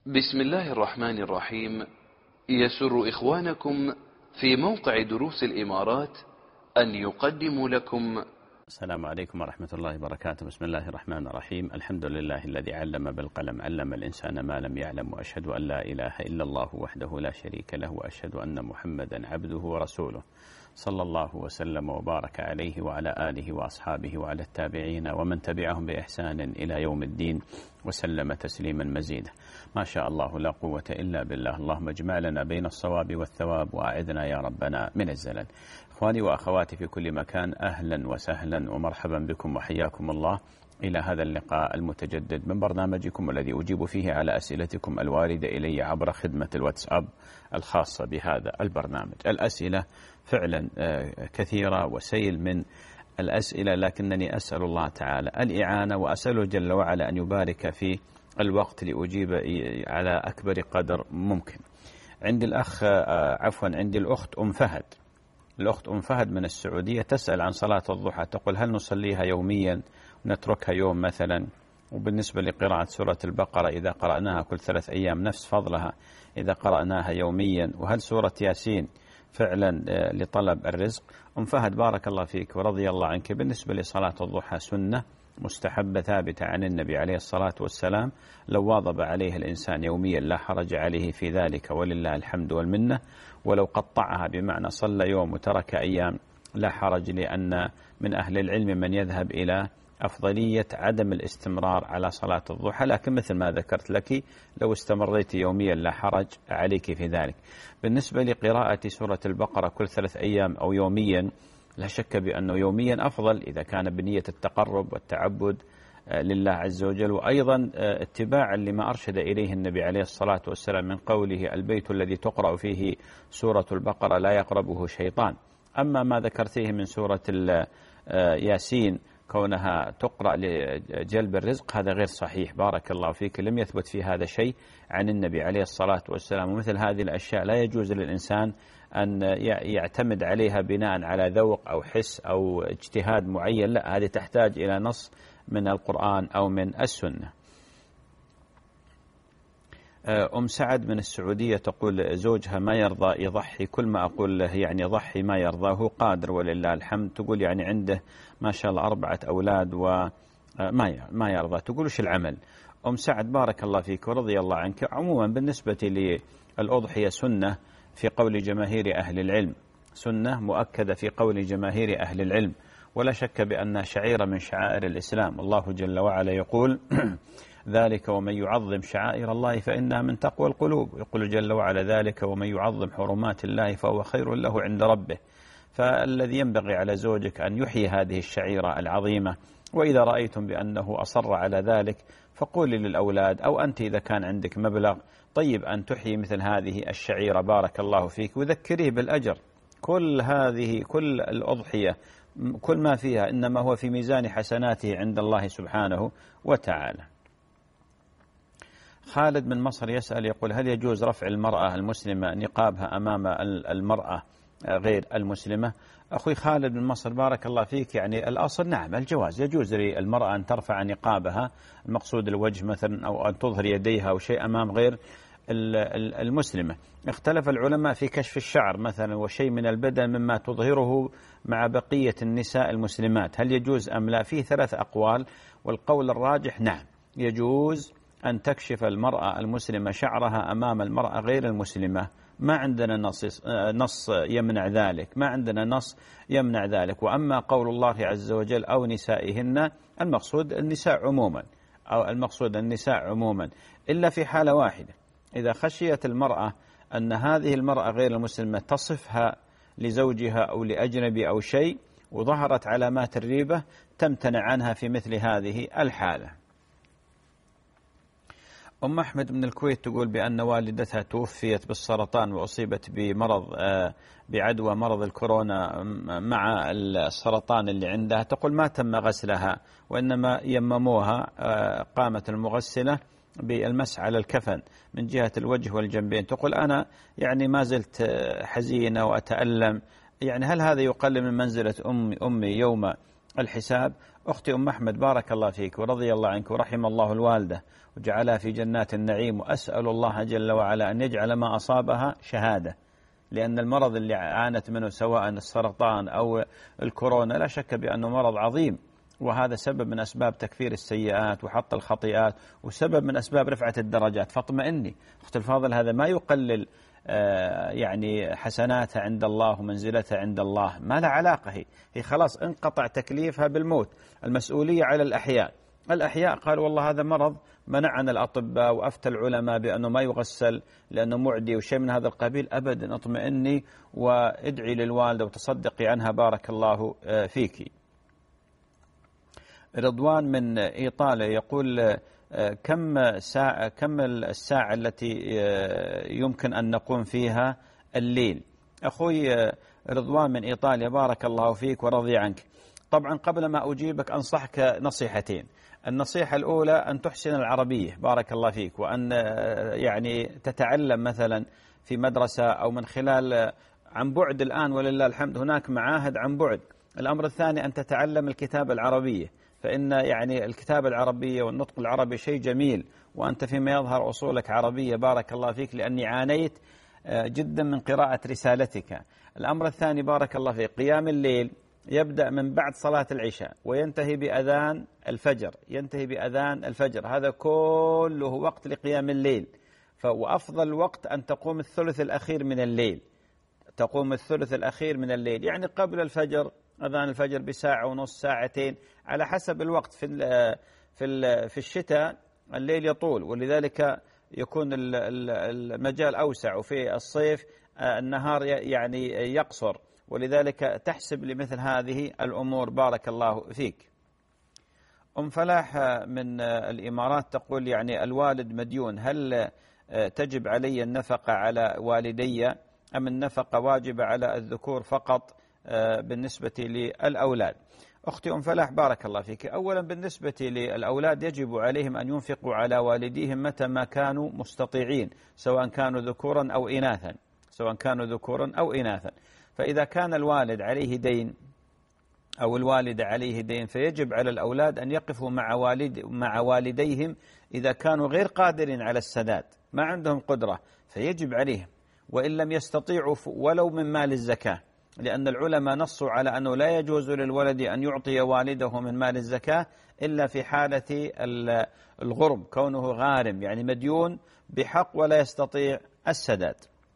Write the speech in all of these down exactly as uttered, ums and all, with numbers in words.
بسم الله الرحمن الرحيم. يسر إخوانكم في موقع دروس الإمارات أن يقدموا لكم. السلام عليكم ورحمة الله وبركاته. بسم الله الرحمن الرحيم. الحمد لله الذي علم بالقلم علم الإنسان ما لم يعلم، وأشهد أن لا إله إلا الله وحده لا شريك له، وأشهد أن محمدا عبده ورسوله صلى الله وسلم وبارك عليه وعلى آله وأصحابه وعلى التابعين ومن تبعهم بإحسان إلى يوم الدين وسلم تسليما مزيدا. ما شاء الله لا قوة إلا بالله. اللهم اجمع لنا بين الصواب والثواب وأعذنا يا ربنا من الزلل. إخواني وأخواتي في كل مكان، أهلا وسهلا ومرحبا بكم وحياكم الله إلى هذا اللقاء المتجدد من برنامجكم الذي أجيب فيه على أسئلتكم الواردة إلي عبر خدمة الواتساب الخاصة بهذا البرنامج. الأسئلة فعلا كثيرة وسيل من الأسئلة، لكنني أسأل الله تعالى الإعانة وأسأله جل وعلا أن يبارك في الوقت لأجيب على أكبر قدر ممكن. عندي الأخ عفوا عندي الأخت أم فهد. الأخت أم فهد من السعودية تسأل عن صلاة الضحى، تقول هل نصليها يوميا ونتركها يوم مثلا؟ وبالنسبة لقراءة سورة البقرة إذا قرأناها كل ثلاث أيام نفس فضلها إذا قرأناها يوميا؟ وهل سورة ياسين فعلا لطلب الرزق؟ أم فهد بارك الله فيك ورضي الله عنك. بالنسبة لصلاة الضحى سنة مستحبة ثابتة عن النبي عليه الصلاة والسلام، لو واظب عليها الإنسان يوميا لا حرج عليه في ذلك ولله الحمد والمنة. ولو قطعها بمعنى صلى يوم وترك أيام لا حرج، لأن من أهل العلم من يذهب إلى أفضلية عدم الاستمرار على صلاة الضحى، لكن مثل ما ذكرت لك لو استمريت يوميا لا حرج عليك في ذلك. بالنسبة لقراءة سورة البقرة كل ثلاث أيام أو يوميا، لا شك بأنه يوميا أفضل إذا كان بنية التقرب والتعبد لله عز وجل، وأيضا اتباعا لما أرشد إليه النبي عليه الصلاة والسلام من قوله البيت الذي تقرأ فيه سورة البقرة لا يقربه شيطان. أما ما ذكرتيه من سورة ياسين كونها تقرأ لجلب الرزق هذا غير صحيح، بارك الله فيك، لم يثبت في هذا شيء عن النبي عليه الصلاة والسلام. ومثل هذه الأشياء لا يجوز للإنسان أن يعتمد عليها بناء على ذوق أو حس أو اجتهاد معين، لا، هذه تحتاج إلى نص من القرآن أو من السنة. أم سعد من السعودية تقول زوجها ما يرضى يضحي، كل ما أقول له يعني ضحي ما يرضى، هو قادر ولله الحمد. تقول يعني عنده ما شاء الله أربعة أولاد وما ما يرضى. تقول وش العمل؟ أم سعد بارك الله فيك ورضي الله عنك. عموما بالنسبة للأضحية سنة في قول جماهير أهل العلم، سنة مؤكدة في قول جماهير أهل العلم، ولا شك بأنها شعيرة من شعائر الإسلام. الله جل وعلا يقول ذلك ومن يعظم شعائر الله فإنها من تقوى القلوب. يقول جل وعلا ذلك ومن يعظم حرمات الله فهو خير له عند ربه. فالذي ينبغي على زوجك أن يحيي هذه الشعيرة العظيمة، وإذا رأيتم بأنه أصر على ذلك فقولي للأولاد أو أنت إذا كان عندك مبلغ طيب أن تحيي مثل هذه الشعيرة بارك الله فيك، وذكريه بالأجر. كل هذه كل الأضحية كل ما فيها إنما هو في ميزان حسناته عند الله سبحانه وتعالى. خالد من مصر يسأل يقول هل يجوز رفع المرأة المسلمة نقابها أمام المرأة غير المسلمة؟ أخوي خالد من مصر بارك الله فيك، يعني الأصل نعم الجواز، يجوز للمرأة أن ترفع نقابها، المقصود الوجه مثلا، أو أن تظهر يديها أو شيء أمام غير المسلمة. اختلف العلماء في كشف الشعر مثلا وشيء من البدن مما تظهره مع بقية النساء المسلمات، هل يجوز أم لا؟ فيه ثلاث أقوال، والقول الراجح نعم يجوز أن تكشف المرأة المسلمة شعرها أمام المرأة غير المسلمة. ما عندنا نص نص يمنع ذلك، ما عندنا نص يمنع ذلك. وأما قول الله عز وجل أو نسائهن، المقصود النساء عموما، أو المقصود النساء عموما، إلا في حالة واحدة، إذا خشيت المرأة أن هذه المرأة غير المسلمة تصفها لزوجها أو لأجنبي أو شيء وظهرت علامات الريبة تمتنع عنها في مثل هذه الحالة. أم أحمد من الكويت تقول بأن والدتها توفيت بالسرطان وأصيبت بمرض بعدوى مرض الكورونا مع السرطان اللي عندها. تقول ما تم غسلها وإنما يمموها، قامت المغسلة بالمسح على الكفن من جهة الوجه والجنبين. تقول أنا يعني ما زلت حزينة وأتألم، يعني هل هذا يقلل من منزلة أمي, أمي يوم الحساب؟ أختي أم أحمد بارك الله فيك ورضي الله عنك ورحم الله الوالدة وجعلها في جنات النعيم، وأسأل الله جل وعلا أن يجعل ما أصابها شهادة، لأن المرض اللي عانت منه سواء السرطان أو الكورونا لا شك بأنه مرض عظيم، وهذا سبب من أسباب تكفير السيئات وحط الخطيئات وسبب من أسباب رفعة الدرجات. فاطمئني أخت الفاضل، هذا ما يقلل يعني حسناتها عند الله ومنزلتها عند الله، ما لا علاقة، هي هي خلاص انقطع تكليفها بالموت، المسؤولية على الأحياء. الأحياء قالوا والله هذا مرض منعنا الأطباء وأفتى العلماء بأنه ما يغسل لأنه معدي وشيء من هذا القبيل. أبدا، اطمئني وادعي للوالدة وتصدقي عنها بارك الله فيك. رضوان من إيطاليا يقول كم ساعة كم الساعة التي يمكن أن نقوم فيها الليل؟ أخوي رضوان من إيطاليا بارك الله فيك ورضي عنك. طبعا قبل ما أجيبك أنصحك نصيحتين. النصيحة الأولى أن تحسن العربية بارك الله فيك، وأن يعني تتعلم مثلا في مدرسة أو من خلال عن بعد. الآن ولله الحمد هناك معاهد عن بعد. الأمر الثاني أن تتعلم الكتابة العربية، فإن يعني الكتابة العربية والنطق العربي شيء جميل، وأنت فيما يظهر أصولك عربية بارك الله فيك، لأني عانيت جدا من قراءة رسالتك. الأمر الثاني بارك الله فيك، قيام الليل يبدأ من بعد صلاة العشاء وينتهي بأذان الفجر، ينتهي بأذان الفجر، هذا كله وقت لقيام الليل. وأفضل وقت أن تقوم الثلث الأخير من الليل، تقوم الثلث الأخير من الليل، يعني قبل الفجر، أذان الفجر بساعة ونص ساعتين على حسب الوقت. في في في الشتاء الليل يطول ولذلك يكون المجال أوسع، وفي الصيف النهار يعني يقصر، ولذلك تحسب لمثل هذه الأمور بارك الله فيك. أم فلاح من الإمارات تقول يعني الوالد مديون، هل تجب علي النفقة على والدي أم النفقة واجبة على الذكور فقط بالنسبة للأولاد؟ أختي أم فلاح بارك الله فيك، أولا بالنسبة للأولاد يجب عليهم أن ينفقوا على والديهم متى ما كانوا مستطيعين، سواء كانوا ذكورا أو إناثا، سواء كانوا ذكورا أو إناثا. فإذا كان الوالد عليه دين أو الوالد عليه دين فيجب على الأولاد أن يقفوا مع والد مع والديهم إذا كانوا غير قادرين على السداد، ما عندهم قدرة، فيجب عليهم، وإن لم يستطيعوا ولو من مال الزكاة، لأن العلماء نصوا على أنه لا يجوز للولد أن يعطي والده من مال الزكاة إلا في حالة الغرم، كونه غارم يعني مديون بحق ولا يستطيع السداد.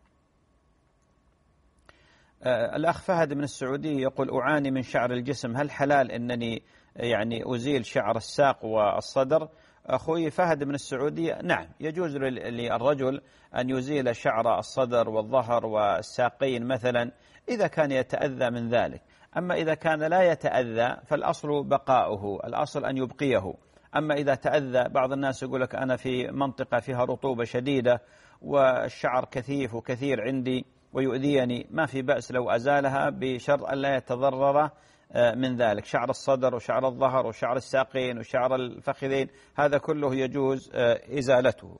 الأخ فهد من السعودية يقول أعاني من شعر الجسم، هل حلال أنني يعني أزيل شعر الساق والصدر؟ أخوي فهد من السعودية نعم، يجوز للرجل أن يزيل شعر الصدر والظهر والساقين مثلا إذا كان يتأذى من ذلك، أما إذا كان لا يتأذى فالأصل بقاؤه، الأصل أن يبقيه. أما إذا تأذى، بعض الناس يقول لك أنا في منطقة فيها رطوبة شديدة والشعر كثيف وكثير عندي ويؤذيني، ما في بأس لو أزالها بشرط أن لا يتضرر من ذلك. شعر الصدر وشعر الظهر وشعر الساقين وشعر الفخذين هذا كله يجوز إزالته.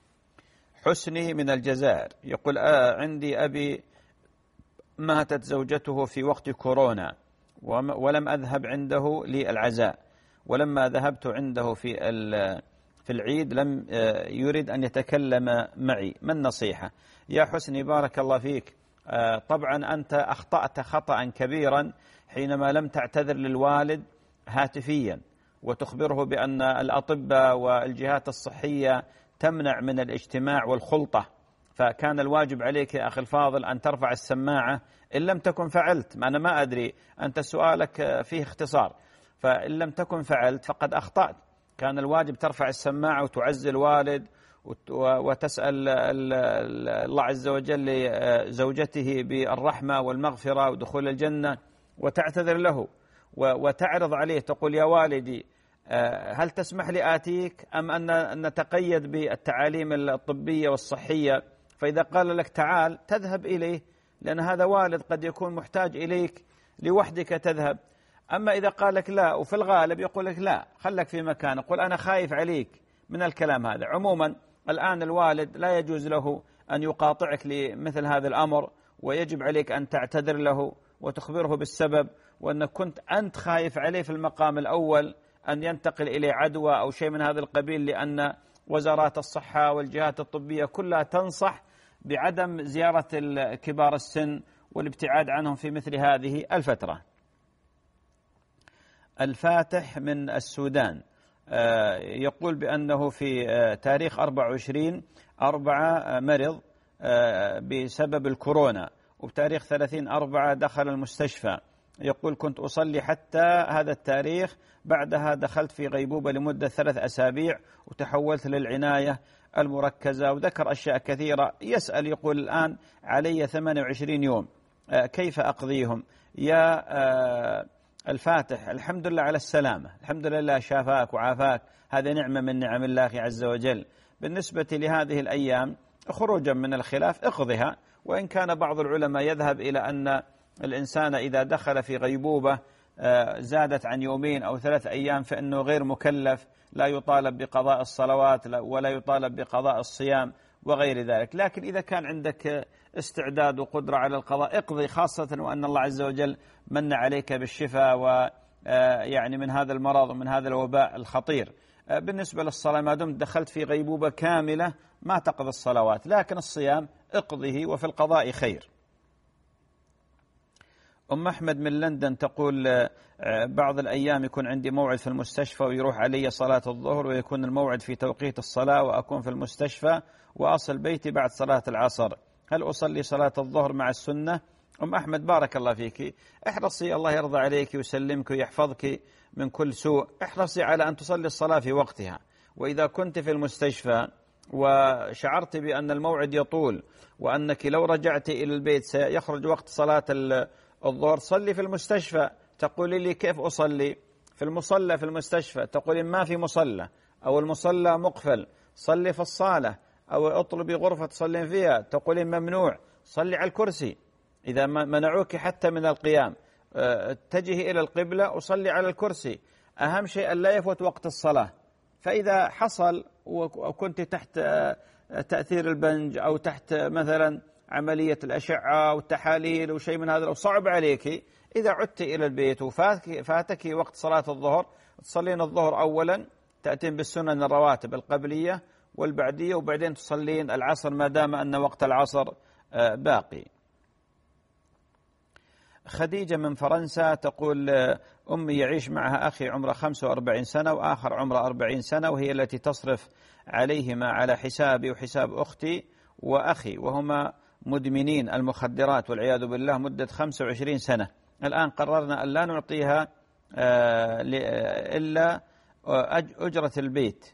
حسني من الجزائر يقول آه عندي أبي ماتت زوجته في وقت كورونا ولم أذهب عنده للعزاء، ولما ذهبت عنده في في العيد لم يرد أن يتكلم معي، ما النصيحة؟ يا حسني بارك الله فيك، طبعا أنت أخطأت خطأ كبيرا حينما لم تعتذر للوالد هاتفيا وتخبره بأن الأطباء والجهات الصحية تمنع من الاجتماع والخلطة، فكان الواجب عليك يا أخي الفاضل أن ترفع السماعة. إن لم تكن فعلت، ما أنا ما أدري، أنت سؤالك فيه اختصار، فإن لم تكن فعلت فقد أخطأت. كان الواجب ترفع السماعة وتعزي الوالد وتسأل الله عز وجل لزوجته بالرحمة والمغفرة ودخول الجنة وتعتذر له وتعرض عليه، تقول يا والدي هل تسمح لي آتيك أم أن نتقيد بالتعاليم الطبية والصحية؟ فإذا قال لك تعال تذهب إليه، لأن هذا والد قد يكون محتاج إليك لوحدك تذهب. أما إذا قال لك لا، وفي الغالب يقول لك لا خلك في مكانك، قل أنا خايف عليك من الكلام هذا. عموما الآن الوالد لا يجوز له أن يقاطعك لمثل هذا الأمر، ويجب عليك أن تعتذر له وتخبره بالسبب، وأنك كنت أنت خايف عليه في المقام الأول أن ينتقل إليه عدوى أو شيء من هذا القبيل، لأن وزارات الصحة والجهات الطبية كلها تنصح بعدم زيارة كبار السن والابتعاد عنهم في مثل هذه الفترة. الفاتح من السودان يقول بأنه في تاريخ أربعة وعشرين أربعة مرض بسبب الكورونا، وبتاريخ ثلاثين أربعة دخل المستشفى. يقول كنت أصلي حتى هذا التاريخ، بعدها دخلت في غيبوبة لمدة ثلاث أسابيع وتحولت للعناية المركزة، وذكر أشياء كثيرة. يسأل يقول الآن علي ثمانية وعشرين يوم كيف أقضيهم؟ يا الفاتح الحمد لله على السلامة، الحمد لله شافاك وعافاك، هذه نعمة من نعم الله عز وجل. بالنسبة لهذه الأيام خروجا من الخلاف اقضها، وإن كان بعض العلماء يذهب إلى أن الإنسان إذا دخل في غيبوبة زادت عن يومين أو ثلاث أيام فإنه غير مكلف، لا يطالب بقضاء الصلوات ولا يطالب بقضاء الصيام وغير ذلك. لكن إذا كان عندك استعداد وقدرة على القضاء اقضي، خاصة وأن الله عز وجل من عليك بالشفاء ويعني من هذا المرض ومن هذا الوباء الخطير. بالنسبة للصلاة ما دمت دخلت في غيبوبة كاملة ما تقضي الصلوات، لكن الصيام اقضه وفي القضاء خير. أم أحمد من لندن تقول بعض الأيام يكون عندي موعد في المستشفى ويروح علي صلاة الظهر، ويكون الموعد في توقيت الصلاة وأكون في المستشفى وأصل بيتي بعد صلاة العصر، هل أصلي صلاة الظهر مع السنة؟ أم أحمد بارك الله فيك، احرصي الله يرضى عليك ويسلمك ويحفظك من كل سوء، احرصي على أن تصلي الصلاة في وقتها. وإذا كنت في المستشفى وشعرت بأن الموعد يطول وأنك لو رجعت إلى البيت سيخرج وقت صلاة الظهر، صلي في المستشفى. تقولي لي كيف أصلي؟ في المصلى في المستشفى، تقولي ما في مصلى أو المصلى مقفل، صلي في الصالة أو اطلبي غرفة تصلين فيها، تقولي ممنوع، صلي على الكرسي. إذا منعوك حتى من القيام اتجهي إلى القبلة وصلي على الكرسي. أهم شيء أن لا يفوت وقت الصلاة. فإذا حصل وكنت تحت تأثير البنج أو تحت مثلا عملية الأشعة والتحاليل وشيء من هذا، لو صعب عليك إذا عدت إلى البيت وفاتك وقت صلاة الظهر، تصلين الظهر أولا، تأتين بالسنن الرواتب القبلية والبعدية، وبعدين تصلين العصر ما دام أن وقت العصر باقي. خديجة من فرنسا تقول أمي يعيش معها أخي عمره خمسة وأربعين سنة وآخر عمره أربعين سنة، وهي التي تصرف عليهما على حسابي وحساب أختي وأخي، وهما مدمنين المخدرات والعياذ بالله مدة خمسة وعشرين سنة. الآن قررنا أن لا نعطيها إلا أجرة البيت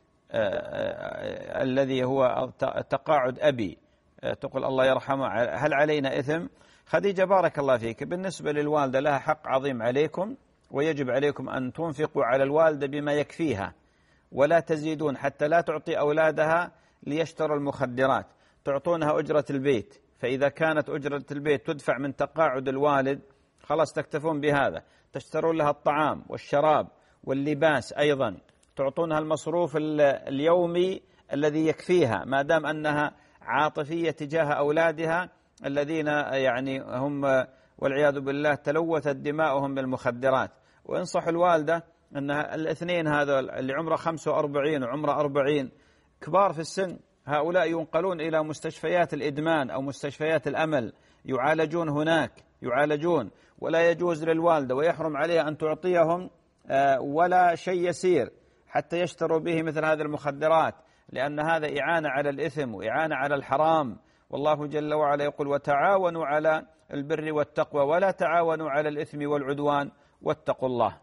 الذي هو تقاعد أبي. تقول الله يرحمه، هل علينا إثم؟ خديجة بارك الله فيك، بالنسبة للوالدة لها حق عظيم عليكم، ويجب عليكم أن تنفقوا على الوالدة بما يكفيها ولا تزيدون، حتى لا تعطي أولادها ليشتروا المخدرات، تعطونها أجرة البيت. فإذا كانت أجرة البيت تدفع من تقاعد الوالد خلاص تكتفون بهذا، تشترون لها الطعام والشراب واللباس، أيضا تعطونها المصروف اليومي الذي يكفيها ما دام أنها عاطفية تجاه أولادها الذين يعني هم والعياذ بالله تلوثت دماؤهم بالمخدرات. وانصح الوالدة أن الاثنين هذا اللي عمره خمسة وأربعين وعمره أربعين كبار في السن، هؤلاء ينقلون إلى مستشفيات الإدمان أو مستشفيات الأمل، يعالجون هناك يعالجون، ولا يجوز للوالدة ويحرم عليها أن تعطيهم ولا شيء يسير حتى يشتروا به مثل هذه المخدرات، لأن هذا إعانة على الإثم وإعانة على الحرام. والله جل وعلا يقول وتعاونوا على البر والتقوى ولا تعاونوا على الإثم والعدوان واتقوا الله.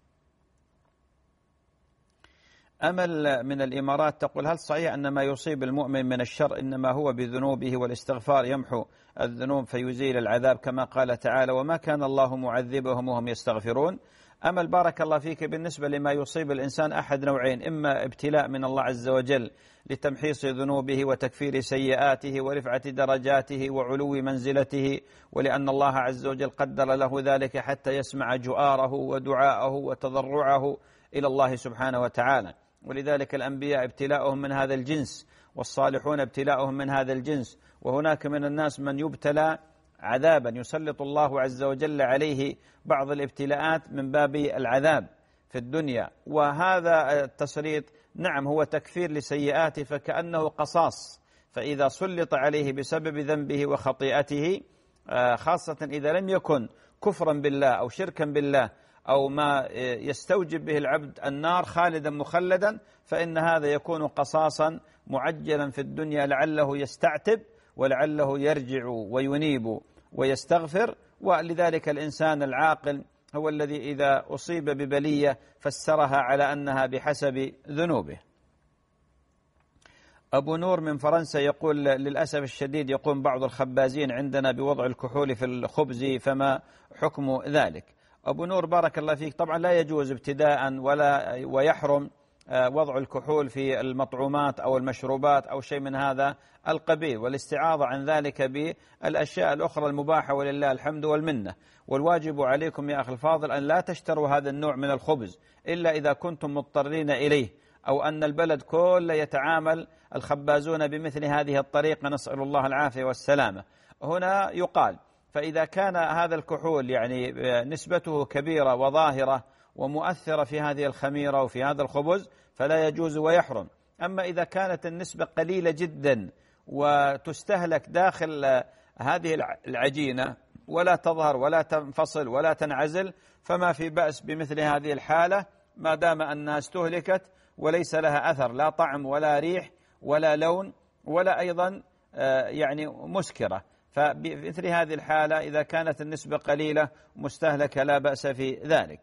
أمل من الإمارات تقول هل صحيح أن ما يصيب المؤمن من الشر إنما هو بذنوبه والاستغفار يمحو الذنوب فيزيل العذاب كما قال تعالى وما كان الله معذبهم وهم يستغفرون؟ أمل بارك الله فيك، بالنسبة لما يصيب الإنسان أحد نوعين، إما ابتلاء من الله عز وجل لتمحيص ذنوبه وتكفير سيئاته ورفعة درجاته وعلو منزلته، ولأن الله عز وجل قدر له ذلك حتى يسمع جؤاره ودعاءه وتضرعه إلى الله سبحانه وتعالى. ولذلك الأنبياء ابتلاؤهم من هذا الجنس، والصالحون ابتلاؤهم من هذا الجنس. وهناك من الناس من يبتلى عذابا يسلط الله عز وجل عليه بعض الابتلاءات من باب العذاب في الدنيا، وهذا التسليط نعم هو تكفير لسيئاته فكأنه قصاص، فإذا سلط عليه بسبب ذنبه وخطيئته، خاصة إذا لم يكن كفرا بالله أو شركا بالله أو ما يستوجب به العبد النار خالدا مخلدا، فإن هذا يكون قصاصا معجلا في الدنيا لعله يستعتب ولعله يرجع وينيب ويستغفر. ولذلك الإنسان العاقل هو الذي إذا أصيب ببلية فسرها على أنها بحسب ذنوبه. أبو نور من فرنسا يقول للأسف الشديد يقوم بعض الخبازين عندنا بوضع الكحول في الخبز، فما حكم ذلك؟ أبو نور بارك الله فيك، طبعا لا يجوز ابتداء ولا ويحرم وضع الكحول في المطعومات أو المشروبات أو شيء من هذا القبيل، والاستعاضة عن ذلك بالأشياء الأخرى المباحة ولله الحمد والمنة. والواجب عليكم يا أخي الفاضل أن لا تشتروا هذا النوع من الخبز إلا إذا كنتم مضطرين إليه، أو أن البلد كله يتعامل الخبازون بمثل هذه الطريقة، نسأل الله العافية والسلامة. هنا يقال فإذا كان هذا الكحول يعني نسبته كبيرة وظاهرة ومؤثرة في هذه الخميرة وفي هذا الخبز فلا يجوز ويحرم. أما إذا كانت النسبة قليلة جدا وتستهلك داخل هذه العجينة ولا تظهر ولا تنفصل ولا تنعزل فما في بأس بمثل هذه الحالة، ما دام أنها استهلكت وليس لها أثر لا طعم ولا ريح ولا لون ولا أيضا يعني مسكرة. فبمثل هذه الحالة إذا كانت النسبة قليلة مستهلكة لا بأس في ذلك.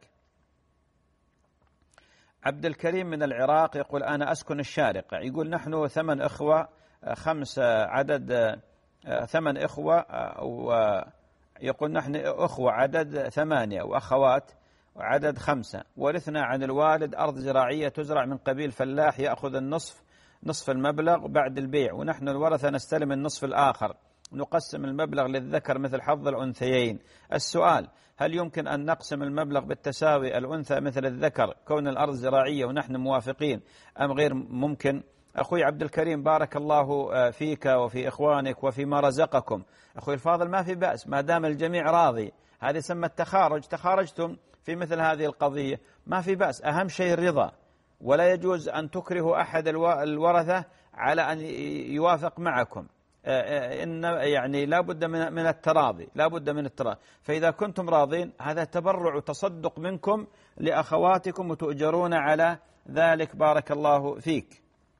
عبد الكريم من العراق يقول أنا أسكن الشارقة، يقول نحن ثمان إخوة، خمس عدد ثمان إخوة، ويقول نحن أخوة عدد ثمانية وأخوات عدد خمسة، ورثنا عن الوالد أرض زراعية تزرع من قبيل فلاح يأخذ النصف نصف المبلغ بعد البيع، ونحن الورثة نستلم النصف الآخر، نقسم المبلغ للذكر مثل حظ الأنثيين. السؤال هل يمكن أن نقسم المبلغ بالتساوي الأنثى مثل الذكر كون الأرض زراعية ونحن موافقين أم غير ممكن؟ أخوي عبد الكريم بارك الله فيك وفي إخوانك وفيما رزقكم، أخوي الفاضل ما في بأس ما دام الجميع راضي، هذه سمى التخارج، تخارجتم في مثل هذه القضية ما في بأس، أهم شيء الرضا، ولا يجوز أن تكره أحد الورثة على أن يوافق معكم، إن يعني لا بد من من التراضي، لا بد من التراضي. فإذا كنتم راضين هذا تبرع وتصدق منكم لأخواتكم وتؤجرون على ذلك، بارك الله فيك.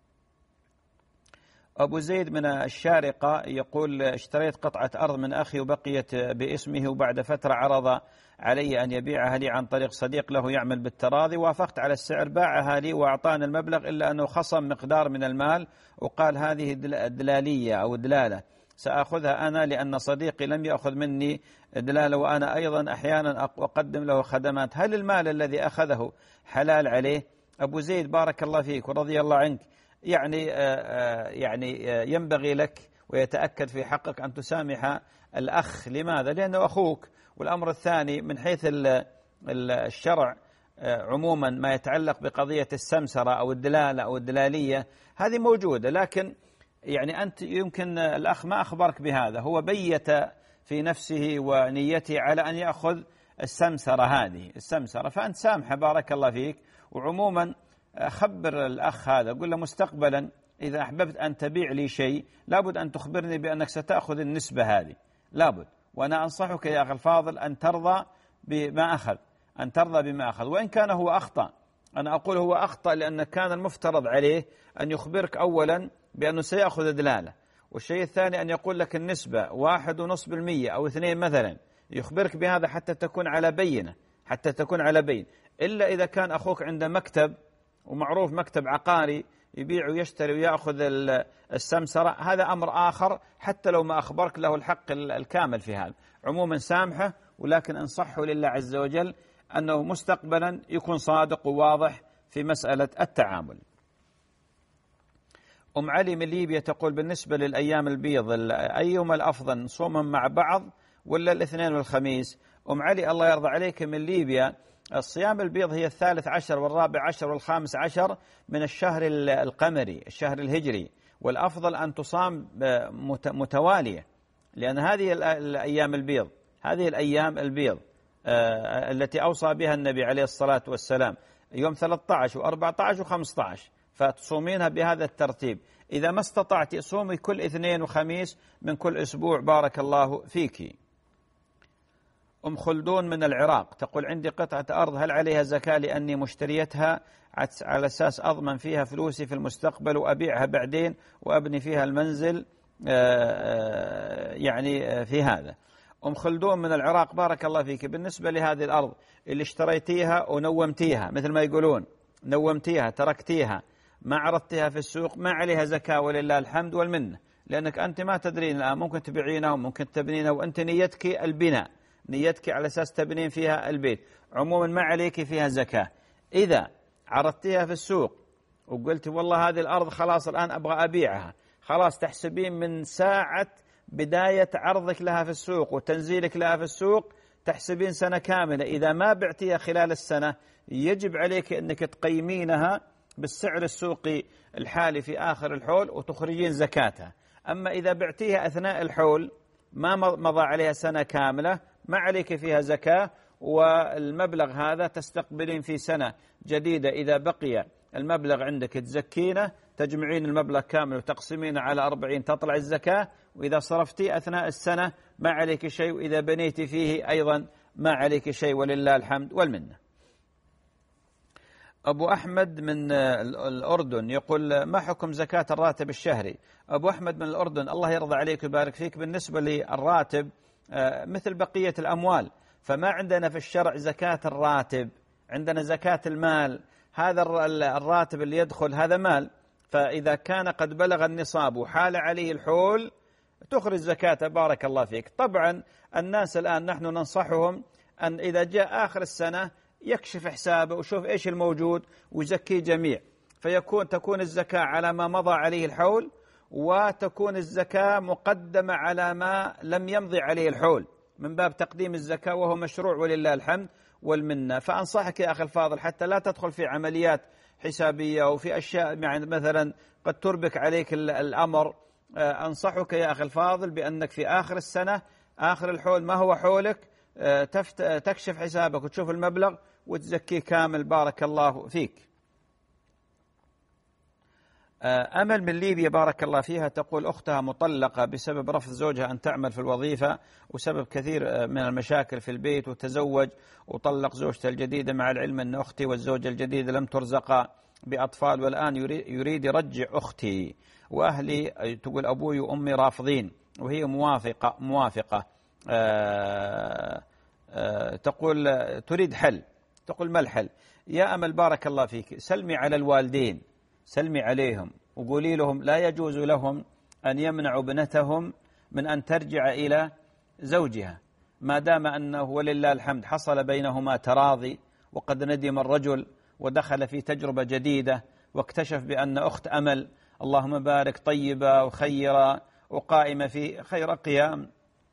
أبو زيد من الشارقة يقول اشتريت قطعة أرض من أخي وبقيت باسمه، وبعد فترة عرض علي أن يبيعها لي عن طريق صديق له يعمل بالتراضي، وافقت على السعر، باعها لي وأعطاني المبلغ إلا أنه خصم مقدار من المال وقال هذه دلالية أو دلالة سأخذها أنا لأن صديقي لم يأخذ مني دلالة وأنا أيضا أحيانا أقدم له خدمات، هل المال الذي أخذه حلال عليه؟ أبو زيد بارك الله فيك ورضي الله عنك، يعني يعني ينبغي لك ويتأكد في حقك أن تسامح الأخ. لماذا؟ لأنه أخوك. والأمر الثاني من حيث الشرع عموما ما يتعلق بقضية السمسرة أو الدلالة أو الدلالية هذه موجودة، لكن يعني أنت يمكن الأخ ما أخبرك بهذا، هو بيت في نفسه ونيته على أن يأخذ السمسرة هذه السمسرة، فأنت سامحه بارك الله فيك. وعموما خبر الأخ هذا، قل له مستقبلا إذا أحببت أن تبيع لي شيء لابد أن تخبرني بأنك ستأخذ النسبة هذه، لابد. وأنا أنصحك يا أخي الفاضل أن ترضى بما أخذ، أن ترضى بما أخذ وإن كان هو أخطأ. أنا أقول هو أخطأ لأن كان المفترض عليه أن يخبرك أولا بأنه سيأخذ دلالة، والشيء الثاني أن يقول لك النسبة واحد ونصف بالمية أو اثنين مثلا، يخبرك بهذا حتى تكون على بينة، حتى تكون على بين. إلا إذا كان أخوك عنده مكتب ومعروف مكتب عقاري يبيع ويشتري ويأخذ السمسرة، هذا أمر آخر حتى لو ما أخبرك له الحق الكامل في هذا. عموما سامحه، ولكن انصحه لله عز وجل أنه مستقبلا يكون صادق وواضح في مسألة التعامل. أم علي من ليبيا تقول بالنسبة للأيام البيض أيهما الأفضل، نصومهم مع بعض ولا الاثنين والخميس؟ أم علي الله يرضى عليك من ليبيا، الصيام البيض هي الثالث عشر والرابع عشر والخامس عشر من الشهر القمري الشهر الهجري، والأفضل أن تصام متوالية، لأن هذه الأيام البيض هذه الأيام البيض آه التي أوصى بها النبي عليه الصلاة والسلام يوم ثلاثة عشر وأربعة عشر وخمسة عشر، فتصومينها بهذا الترتيب. إذا ما استطعت صومي كل اثنين وخميس من كل أسبوع بارك الله فيك. أم خلدون من العراق تقول عندي قطعة أرض، هل عليها زكاة لأني مشتريتها على أساس أضمن فيها فلوسي في المستقبل وأبيعها بعدين وأبني فيها المنزل يعني في هذا. أم خلدون من العراق بارك الله فيك، بالنسبة لهذه الأرض اللي اشتريتيها ونومتيها مثل ما يقولون نومتيها تركتيها ما عرضتها في السوق ما عليها زكاة ولله الحمد والمنة، لأنك أنت ما تدرين الآن ممكن تبيعينها وممكن تبنينها وأنت نيتك البناء، نيتك على أساس تبنين فيها البيت، عموما ما عليك فيها زكاة. إذا عرضتيها في السوق وقلت والله هذه الأرض خلاص الآن أبغى أبيعها، خلاص تحسبين من ساعة بداية عرضك لها في السوق وتنزيلك لها في السوق تحسبين سنة كاملة. إذا ما بعتيها خلال السنة يجب عليك أنك تقيمينها بالسعر السوقي الحالي في آخر الحول وتخرجين زكاتها. أما إذا بعتيها أثناء الحول ما مضى عليها سنة كاملة ما عليك فيها زكاة، والمبلغ هذا تستقبلين في سنة جديدة إذا بقي المبلغ عندك تزكينه، تجمعين المبلغ كامل وتقسمين على أربعين تطلع الزكاة، وإذا صرفتي أثناء السنة ما عليك شيء، وإذا بنيتي فيه أيضا ما عليك شيء ولله الحمد والمنة. أبو أحمد من الأردن يقول ما حكم زكاة الراتب الشهري؟ أبو أحمد من الأردن الله يرضى عليك ويبارك فيك، بالنسبة للراتب مثل بقية الأموال، فما عندنا في الشرع زكاة الراتب، عندنا زكاة المال. هذا الراتب اللي يدخل هذا مال، فإذا كان قد بلغ النصاب وحال عليه الحول تخرج زكاة بارك الله فيك. طبعا الناس الآن نحن ننصحهم أن إذا جاء آخر السنة يكشف حسابه وشوف إيش الموجود ويزكي جميع، فيكون تكون الزكاة على ما مضى عليه الحول، وتكون الزكاة مقدمة على ما لم يمضي عليه الحول من باب تقديم الزكاة، وهو مشروع ولله الحمد والمنة. فأنصحك يا أخي الفاضل حتى لا تدخل في عمليات حسابية وفي أشياء يعني مثلا قد تربك عليك الأمر. أنصحك يا أخي الفاضل بأنك في آخر السنة آخر الحول ما هو حولك تكشف حسابك وتشوف المبلغ وتزكيه كامل بارك الله فيك. أمل من ليبيا بارك الله فيها تقول أختها مطلقة بسبب رفض زوجها أن تعمل في الوظيفة وسبب كثير من المشاكل في البيت، وتزوج وطلق زوجته الجديدة مع العلم أن أختي والزوجة الجديدة لم ترزقا بأطفال، والآن يريد يرجع أختي، وأهلي تقول أبوي وأمي رافضين وهي موافقة موافقة آآ آآ تقول تريد حل. تقول ما الحل؟ يا أمل بارك الله فيك سلمي على الوالدين، سلمي عليهم وقولي لهم لا يجوز لهم أن يمنعوا ابنتهم من أن ترجع إلى زوجها ما دام أنه ولله الحمد حصل بينهما تراضي، وقد ندم الرجل ودخل في تجربة جديدة واكتشف بأن أخت أمل اللهم بارك طيبة وخيرة وقائمة في خير قيام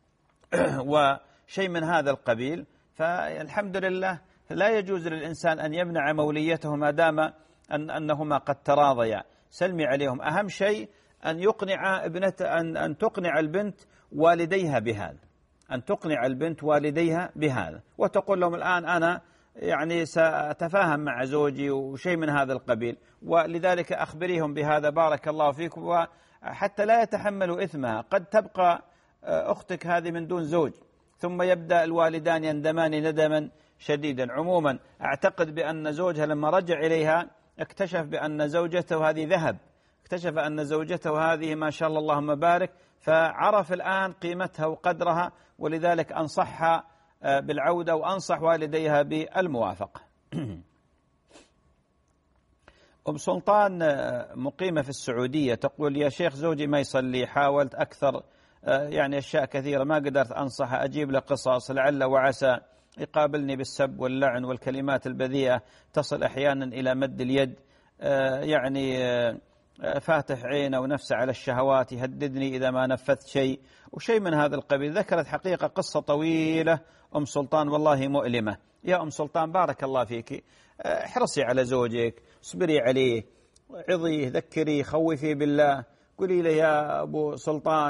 وشيء من هذا القبيل، فالحمد لله لا يجوز للإنسان أن يمنع موليته ما دام أن أنهما قد تراضيا. سلمي عليهم، أهم شيء أن يقنع ابنة أن أن تقنع البنت والديها بهذا، أن تقنع البنت والديها بهذا، وتقول لهم الآن أنا يعني سأتفاهم مع زوجي وشيء من هذا القبيل، ولذلك أخبريهم بهذا بارك الله فيكم، وحتى لا يتحملوا إثمها. قد تبقى أختك هذه من دون زوج ثم يبدأ الوالدان يندمان ندما شديدا. عموما أعتقد بأن زوجها لما رجع إليها اكتشف بأن زوجته هذه ذهب، اكتشف أن زوجته هذه ما شاء الله اللهم بارك، فعرف الآن قيمتها وقدرها، ولذلك أنصحها بالعودة وأنصح والديها بالموافقة. أم سلطان مقيمة في السعودية تقول يا شيخ زوجي ما يصلي، حاولت أكثر يعني أشياء كثيرة ما قدرت أنصحه، أجيب له قصص لعل وعسى يقابلني بالسب واللعن والكلمات البذيئة تصل أحيانا إلى مد اليد، يعني فاتح عينه ونفسه على الشهوات، يهددني إذا ما نفذت شيء وشيء من هذا القبيل. ذكرت حقيقة قصة طويلة أم سلطان والله مؤلمة. يا أم سلطان بارك الله فيك احرصي على زوجك، اصبري عليه، عظيه، ذكريه، خوفي بالله، قولي له يا أبو سلطان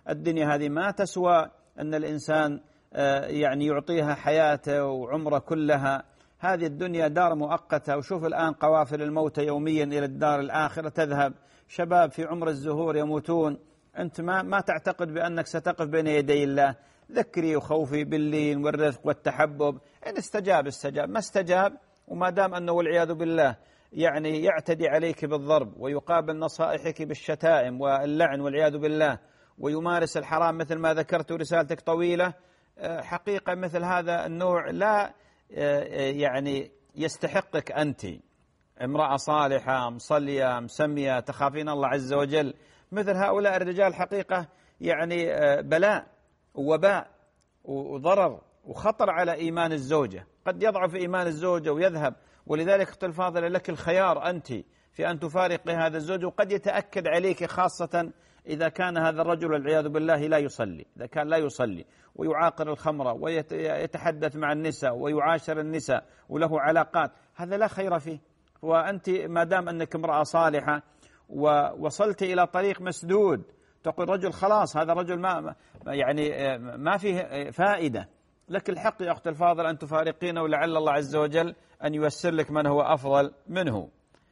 الدنيا هذه ما تسوى أن الإنسان يعني يعطيها حياته وعمره كلها. هذه الدنيا دار مؤقتة، وشوف الآن قوافل الموتى يوميا إلى الدار الآخرة تذهب، شباب في عمر الزهور يموتون. أنت ما ما تعتقد بأنك ستقف بين يدي الله. ذكري وخوفي باللين والرفق والتحبب، إن استجاب استجاب، ما استجاب وما دام أنه والعياذ بالله يعني يعتدي عليك بالضرب ويقابل نصائحك بالشتائم واللعن والعياذ بالله ويمارس الحرام مثل ما ذكرت ورسالتك طويلة، حقيقة مثل هذا النوع لا يعني يستحقك. أنت امرأة صالحة مصلية مسمية تخافين الله عز وجل، مثل هؤلاء الرجال حقيقة يعني بلاء ووباء وضرر وخطر على إيمان الزوجة، قد يضعف إيمان الزوجة ويذهب. ولذلك أختي الفاضلة لك الخيار أنت في أن تفارقي هذا الزوج، وقد يتأكد عليك خاصة إذا كان هذا الرجل والعياذ بالله لا يصلي، إذا كان لا يصلي ويعاقر الخمرة ويتحدث مع النساء ويعاشر النساء وله علاقات، هذا لا خير فيه. وأنت ما دام أنك امرأة صالحة ووصلت إلى طريق مسدود، تقول رجل خلاص هذا رجل ما يعني ما فيه فائدة، لك الحق يا أخت الفاضل أن تفارقينه، ولعل الله عز وجل أن ييسر لك من هو أفضل منه.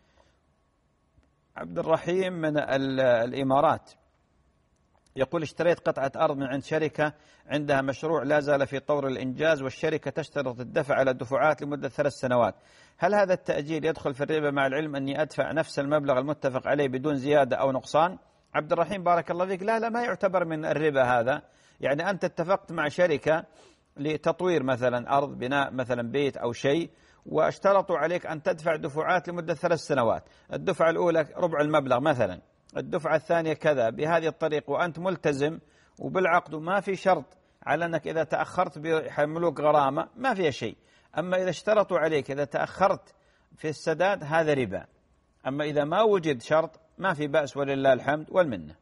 عبد الرحيم من الإمارات يقول اشتريت قطعة أرض من عند شركة عندها مشروع لا زال في طور الإنجاز، والشركة تشترط الدفع على دفعات لمدة ثلاث سنوات، هل هذا التأجيل يدخل في الربا مع العلم أني أدفع نفس المبلغ المتفق عليه بدون زيادة أو نقصان؟ عبد الرحيم بارك الله فيك، لا لا ما يعتبر من الربا هذا. يعني أنت اتفقت مع شركة لتطوير مثلا أرض، بناء مثلا بيت أو شيء، واشترطوا عليك أن تدفع دفعات لمدة ثلاث سنوات، الدفعة الأولى ربع المبلغ مثلا، الدفعة الثانية كذا، بهذه الطريقة، وأنت ملتزم وبالعقد وما في شرط على أنك إذا تأخرت بيحملوك غرامة، ما فيها شيء. أما إذا اشترطوا عليك إذا تأخرت في السداد هذا ربا، أما إذا ما وجد شرط ما في بأس ولله الحمد والمنة.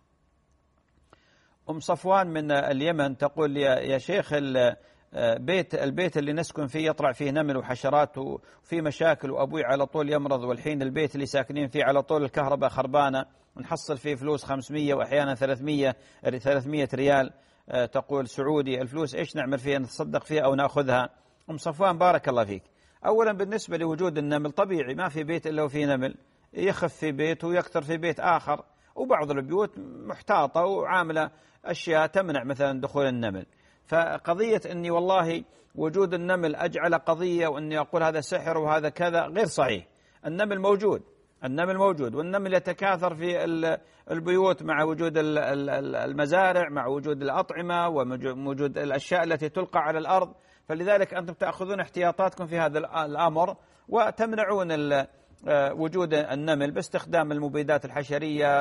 أم صفوان من اليمن تقول يا شيخ البيت البيت اللي نسكن فيه يطلع فيه نمل وحشرات وفي مشاكل، وأبوي على طول يمرض، والحين البيت اللي ساكنين فيه على طول الكهرباء خربانة، نحصل فيه فلوس خمسمية وأحيانا ثلاثمية ثلاثمية ريال تقول سعودي، الفلوس إيش نعمل فيها؟ نتصدق فيها أو نأخذها؟ أم صفوان بارك الله فيك، أولا بالنسبة لوجود النمل طبيعي، ما في بيت إلا وفيه نمل، يخف في بيت ويكثر في بيت آخر، وبعض البيوت محتاطة وعاملة أشياء تمنع مثلا دخول النمل. فقضية أني والله وجود النمل أجعل قضية وأني أقول هذا سحر وهذا كذا غير صحيح. النمل موجود، النمل موجود، والنمل يتكاثر في البيوت مع وجود المزارع، مع وجود الأطعمة ووجود الأشياء التي تلقى على الأرض. فلذلك أنتم تأخذون احتياطاتكم في هذا الأمر وتمنعون وجود النمل باستخدام المبيدات الحشرية،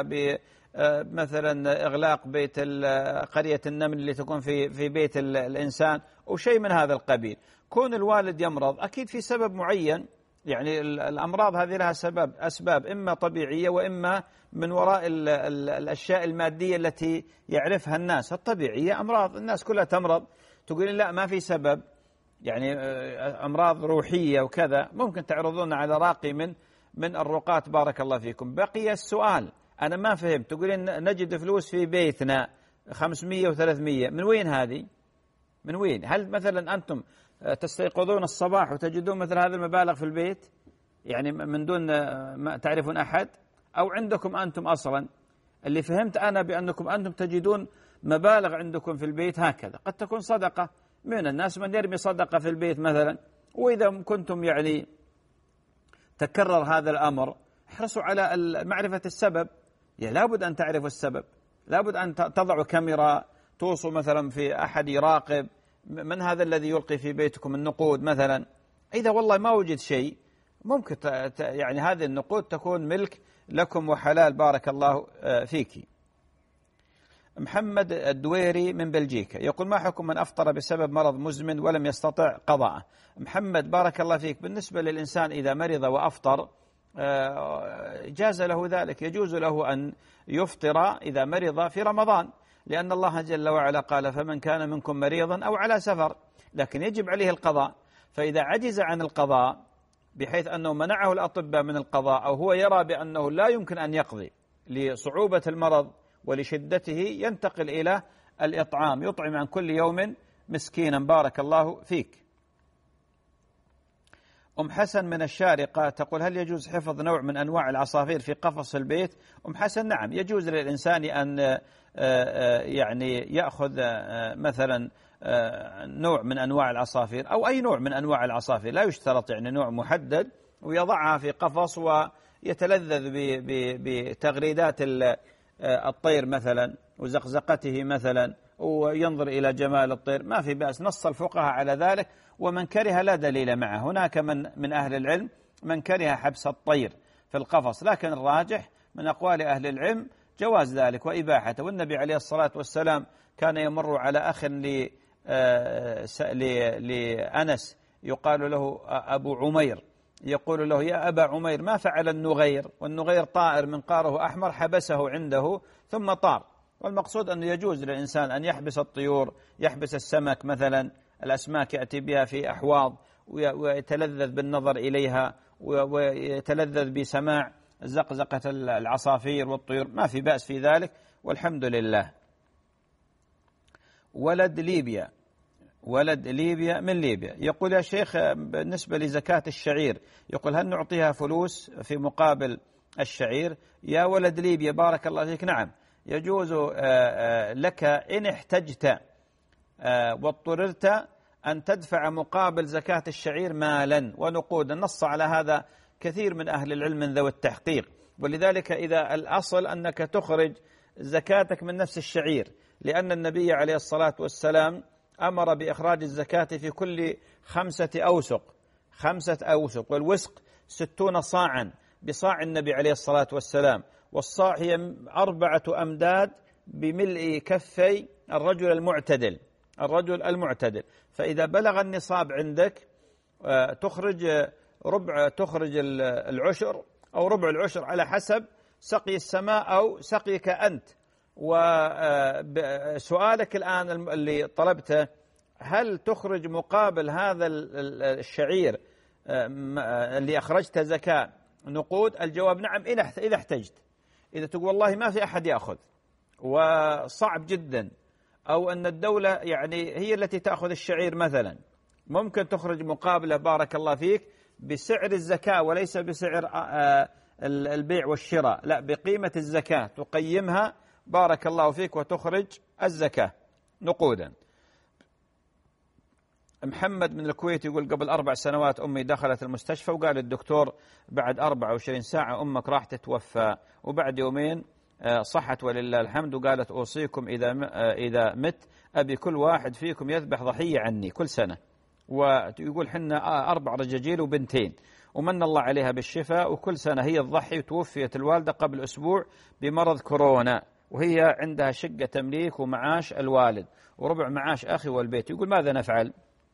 مثلا إغلاق بيت قرية النمل اللي تكون في في بيت الإنسان أو شيء من هذا القبيل. كون الوالد يمرض أكيد في سبب معين، يعني الأمراض هذه لها سبب أسباب إما طبيعية وإما من وراء ال ال الأشياء المادية التي يعرفها الناس. الطبيعية أمراض الناس كلها تمرض، تقول لا ما في سبب، يعني أمراض روحية وكذا ممكن تعرضون على راقي من من الرقاة. بارك الله فيكم. بقي السؤال، أنا ما فهمت، تقولين نجد فلوس في بيتنا خمسمية وثلاثمية، من وين هذه؟ من وين؟ هل مثلا أنتم تستيقظون الصباح وتجدون مثل هذه المبالغ في البيت يعني من دون ما تعرفون أحد، أو عندكم أنتم أصلا؟ اللي فهمت أنا بأنكم أنتم تجدون مبالغ عندكم في البيت هكذا، قد تكون صدقة من الناس، من يرمي صدقة في البيت مثلا. وإذا كنتم يعني تكرر هذا الأمر احرصوا على معرفة السبب، يعني لابد أن تعرفوا السبب، لابد أن تضعوا كاميرا توصوا مثلا في أحد يراقب من هذا الذي يلقي في بيتكم النقود مثلا. إذا والله ما وجد شيء ممكن يعني هذه النقود تكون ملك لكم وحلال. بارك الله فيك. محمد الدويري من بلجيكا يقول ما حكم من أفطر بسبب مرض مزمن ولم يستطع قضاءه؟ محمد بارك الله فيك، بالنسبة للإنسان إذا مرض وأفطر جاز له ذلك، يجوز له أن يفطر إذا مرض في رمضان، لأن الله جل وعلا قال فمن كان منكم مريضا أو على سفر، لكن يجب عليه القضاء. فإذا عجز عن القضاء بحيث أنه منعه الأطباء من القضاء، أو هو يرى بأنه لا يمكن أن يقضي لصعوبة المرض ولشدته ينتقل إلى الإطعام، يطعم عن كل يوم مسكينا. بارك الله فيك. أم حسن من الشارقة تقول: هل يجوز حفظ نوع من أنواع العصافير في قفص البيت؟ أم حسن: نعم، يجوز للإنسان أن يعني يأخذ مثلا نوع من أنواع العصافير أو أي نوع من أنواع العصافير، لا يشترط يعني نوع محدد، ويضعها في قفص ويتلذذ بتغريدات الطير مثلا وزقزقته مثلا، وينظر إلى جمال الطير، ما في بأس. نص الفقهاء على ذلك، ومن كره لا دليل معه. هناك من من أهل العلم من كره حبس الطير في القفص، لكن الراجح من أقوال أهل العلم جواز ذلك وإباحته. والنبي عليه الصلاة والسلام كان يمر على أخ لأنس يقال له أبو عمير، يقول له: يا أبا عمير، ما فعل النغير؟ والنغير طائر منقاره أحمر حبسه عنده ثم طار. والمقصود أنه يجوز للإنسان أن يحبس الطيور، يحبس السمك مثلا، الأسماك يأتي بها في أحواض ويتلذذ بالنظر إليها ويتلذذ بسماع زقزقة العصافير والطيور، ما في بأس في ذلك والحمد لله. ولد ليبيا ولد ليبيا من ليبيا يقول: يا شيخ، بالنسبة لزكاة الشعير، يقول: هل نعطيها فلوس في مقابل الشعير؟ يا ولد ليبيا بارك الله فيك، نعم، يجوز لك إن احتجت واضطررت أن تدفع مقابل زكاة الشعير مالا ونقودا. نص على هذا كثير من أهل العلم من ذوي التحقيق، ولذلك إذا الأصل أنك تخرج زكاتك من نفس الشعير، لأن النبي عليه الصلاة والسلام أمر بإخراج الزكاة في كل خمسة أوسق خمسة أوسق والوسق ستون صاعا بصاع النبي عليه الصلاة والسلام، والصاع هي أربعة أمداد بملء كفي الرجل المعتدل الرجل المعتدل فإذا بلغ النصاب عندك تخرج ربع تخرج العشر أو ربع العشر على حسب سقي السماء أو سقيك أنت. وسؤالك الآن اللي طلبته: هل تخرج مقابل هذا الشعير اللي أخرجت زكاة نقود؟ الجواب نعم إذا احتجت. إذا تقول والله ما في أحد يأخذ وصعب جدا، أو أن الدولة يعني هي التي تأخذ الشعير مثلا، ممكن تخرج مقابله بارك الله فيك بسعر الزكاة وليس بسعر البيع والشراء، لا، بقيمة الزكاة تقيمها بارك الله فيك وتخرج الزكاة نقودا. محمد من الكويت يقول: قبل أربع سنوات أمي دخلت المستشفى وقال الدكتور بعد أربع وعشرين ساعة أمك راح تتوفى، وبعد يومين صحت ولله الحمد، وقالت: أوصيكم إذا إذا مت أبي كل واحد فيكم يذبح ضحية عني كل سنة. ويقول: حنا أربع رجاجيل وبنتين ومن الله عليها بالشفاء، وكل سنة هي تضحي. وتوفيت الوالدة قبل أسبوع بمرض كورونا، وهي عندها شقة تمليك ومعاش الوالد وربع معاش أخي والبيت. يقول: ماذا نفعل؟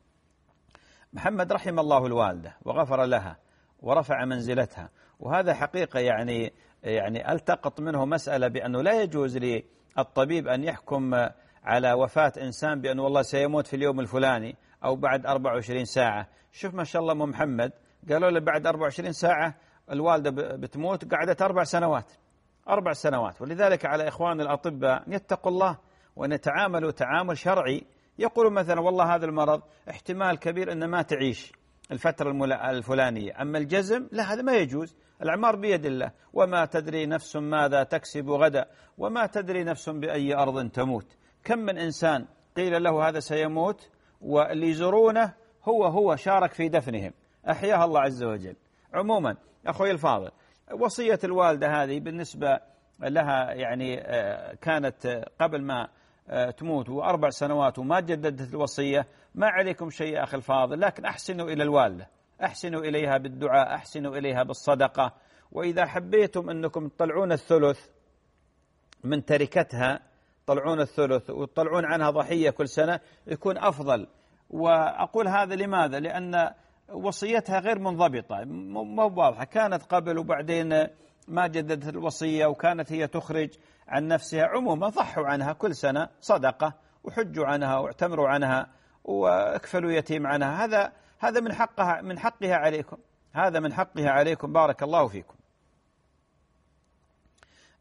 محمد رحم الله الوالدة وغفر لها ورفع منزلتها، وهذا حقيقة يعني يعني التقط منه مسألة بأنه لا يجوز للطبيب أن يحكم على وفاة إنسان بأنه والله سيموت في اليوم الفلاني أو بعد أربع وعشرين ساعة. شوف ما شاء الله أم محمد قالوا له بعد أربع وعشرين ساعة الوالدة بتموت، قعدت أربع سنوات أربع سنوات. ولذلك على إخوان الأطباء يتقوا الله ونتعاملوا تعامل شرعي. يقولوا مثلا والله هذا المرض احتمال كبير أن ما تعيش الفترة الفلانية، أما الجزم لا، هذا ما يجوز. الأعمار بيد الله، وما تدري نفس ماذا تكسب غدا وما تدري نفس بأي أرض تموت. كم من إنسان قيل له هذا سيموت واللي يزورونه هو هو شارك في دفنهم، أحياها الله عز وجل. عموما أخوي الفاضل، وصية الوالدة هذه بالنسبة لها يعني كانت قبل ما تموت وأربع سنوات وما جددت الوصية، ما عليكم شيء أخي الفاضل، لكن أحسنوا إلى الوالدة، أحسنوا إليها بالدعاء، أحسنوا إليها بالصدقة. وإذا حبيتم أنكم تطلعون الثلث من تركتها، طلعون الثلث وتطلعون عنها ضحية كل سنة، يكون أفضل. وأقول هذا لماذا؟ لأن وصيتها غير منضبطة، مو واضحة، كانت قبل وبعدين ما جددت الوصية، وكانت هي تخرج عن نفسها. عموما ضحوا عنها كل سنة صدقة، وحجوا عنها واعتمروا عنها واكفلوا يتيم عنها. هذا هذا من حقها من حقها عليكم، هذا من حقها عليكم. بارك الله فيكم.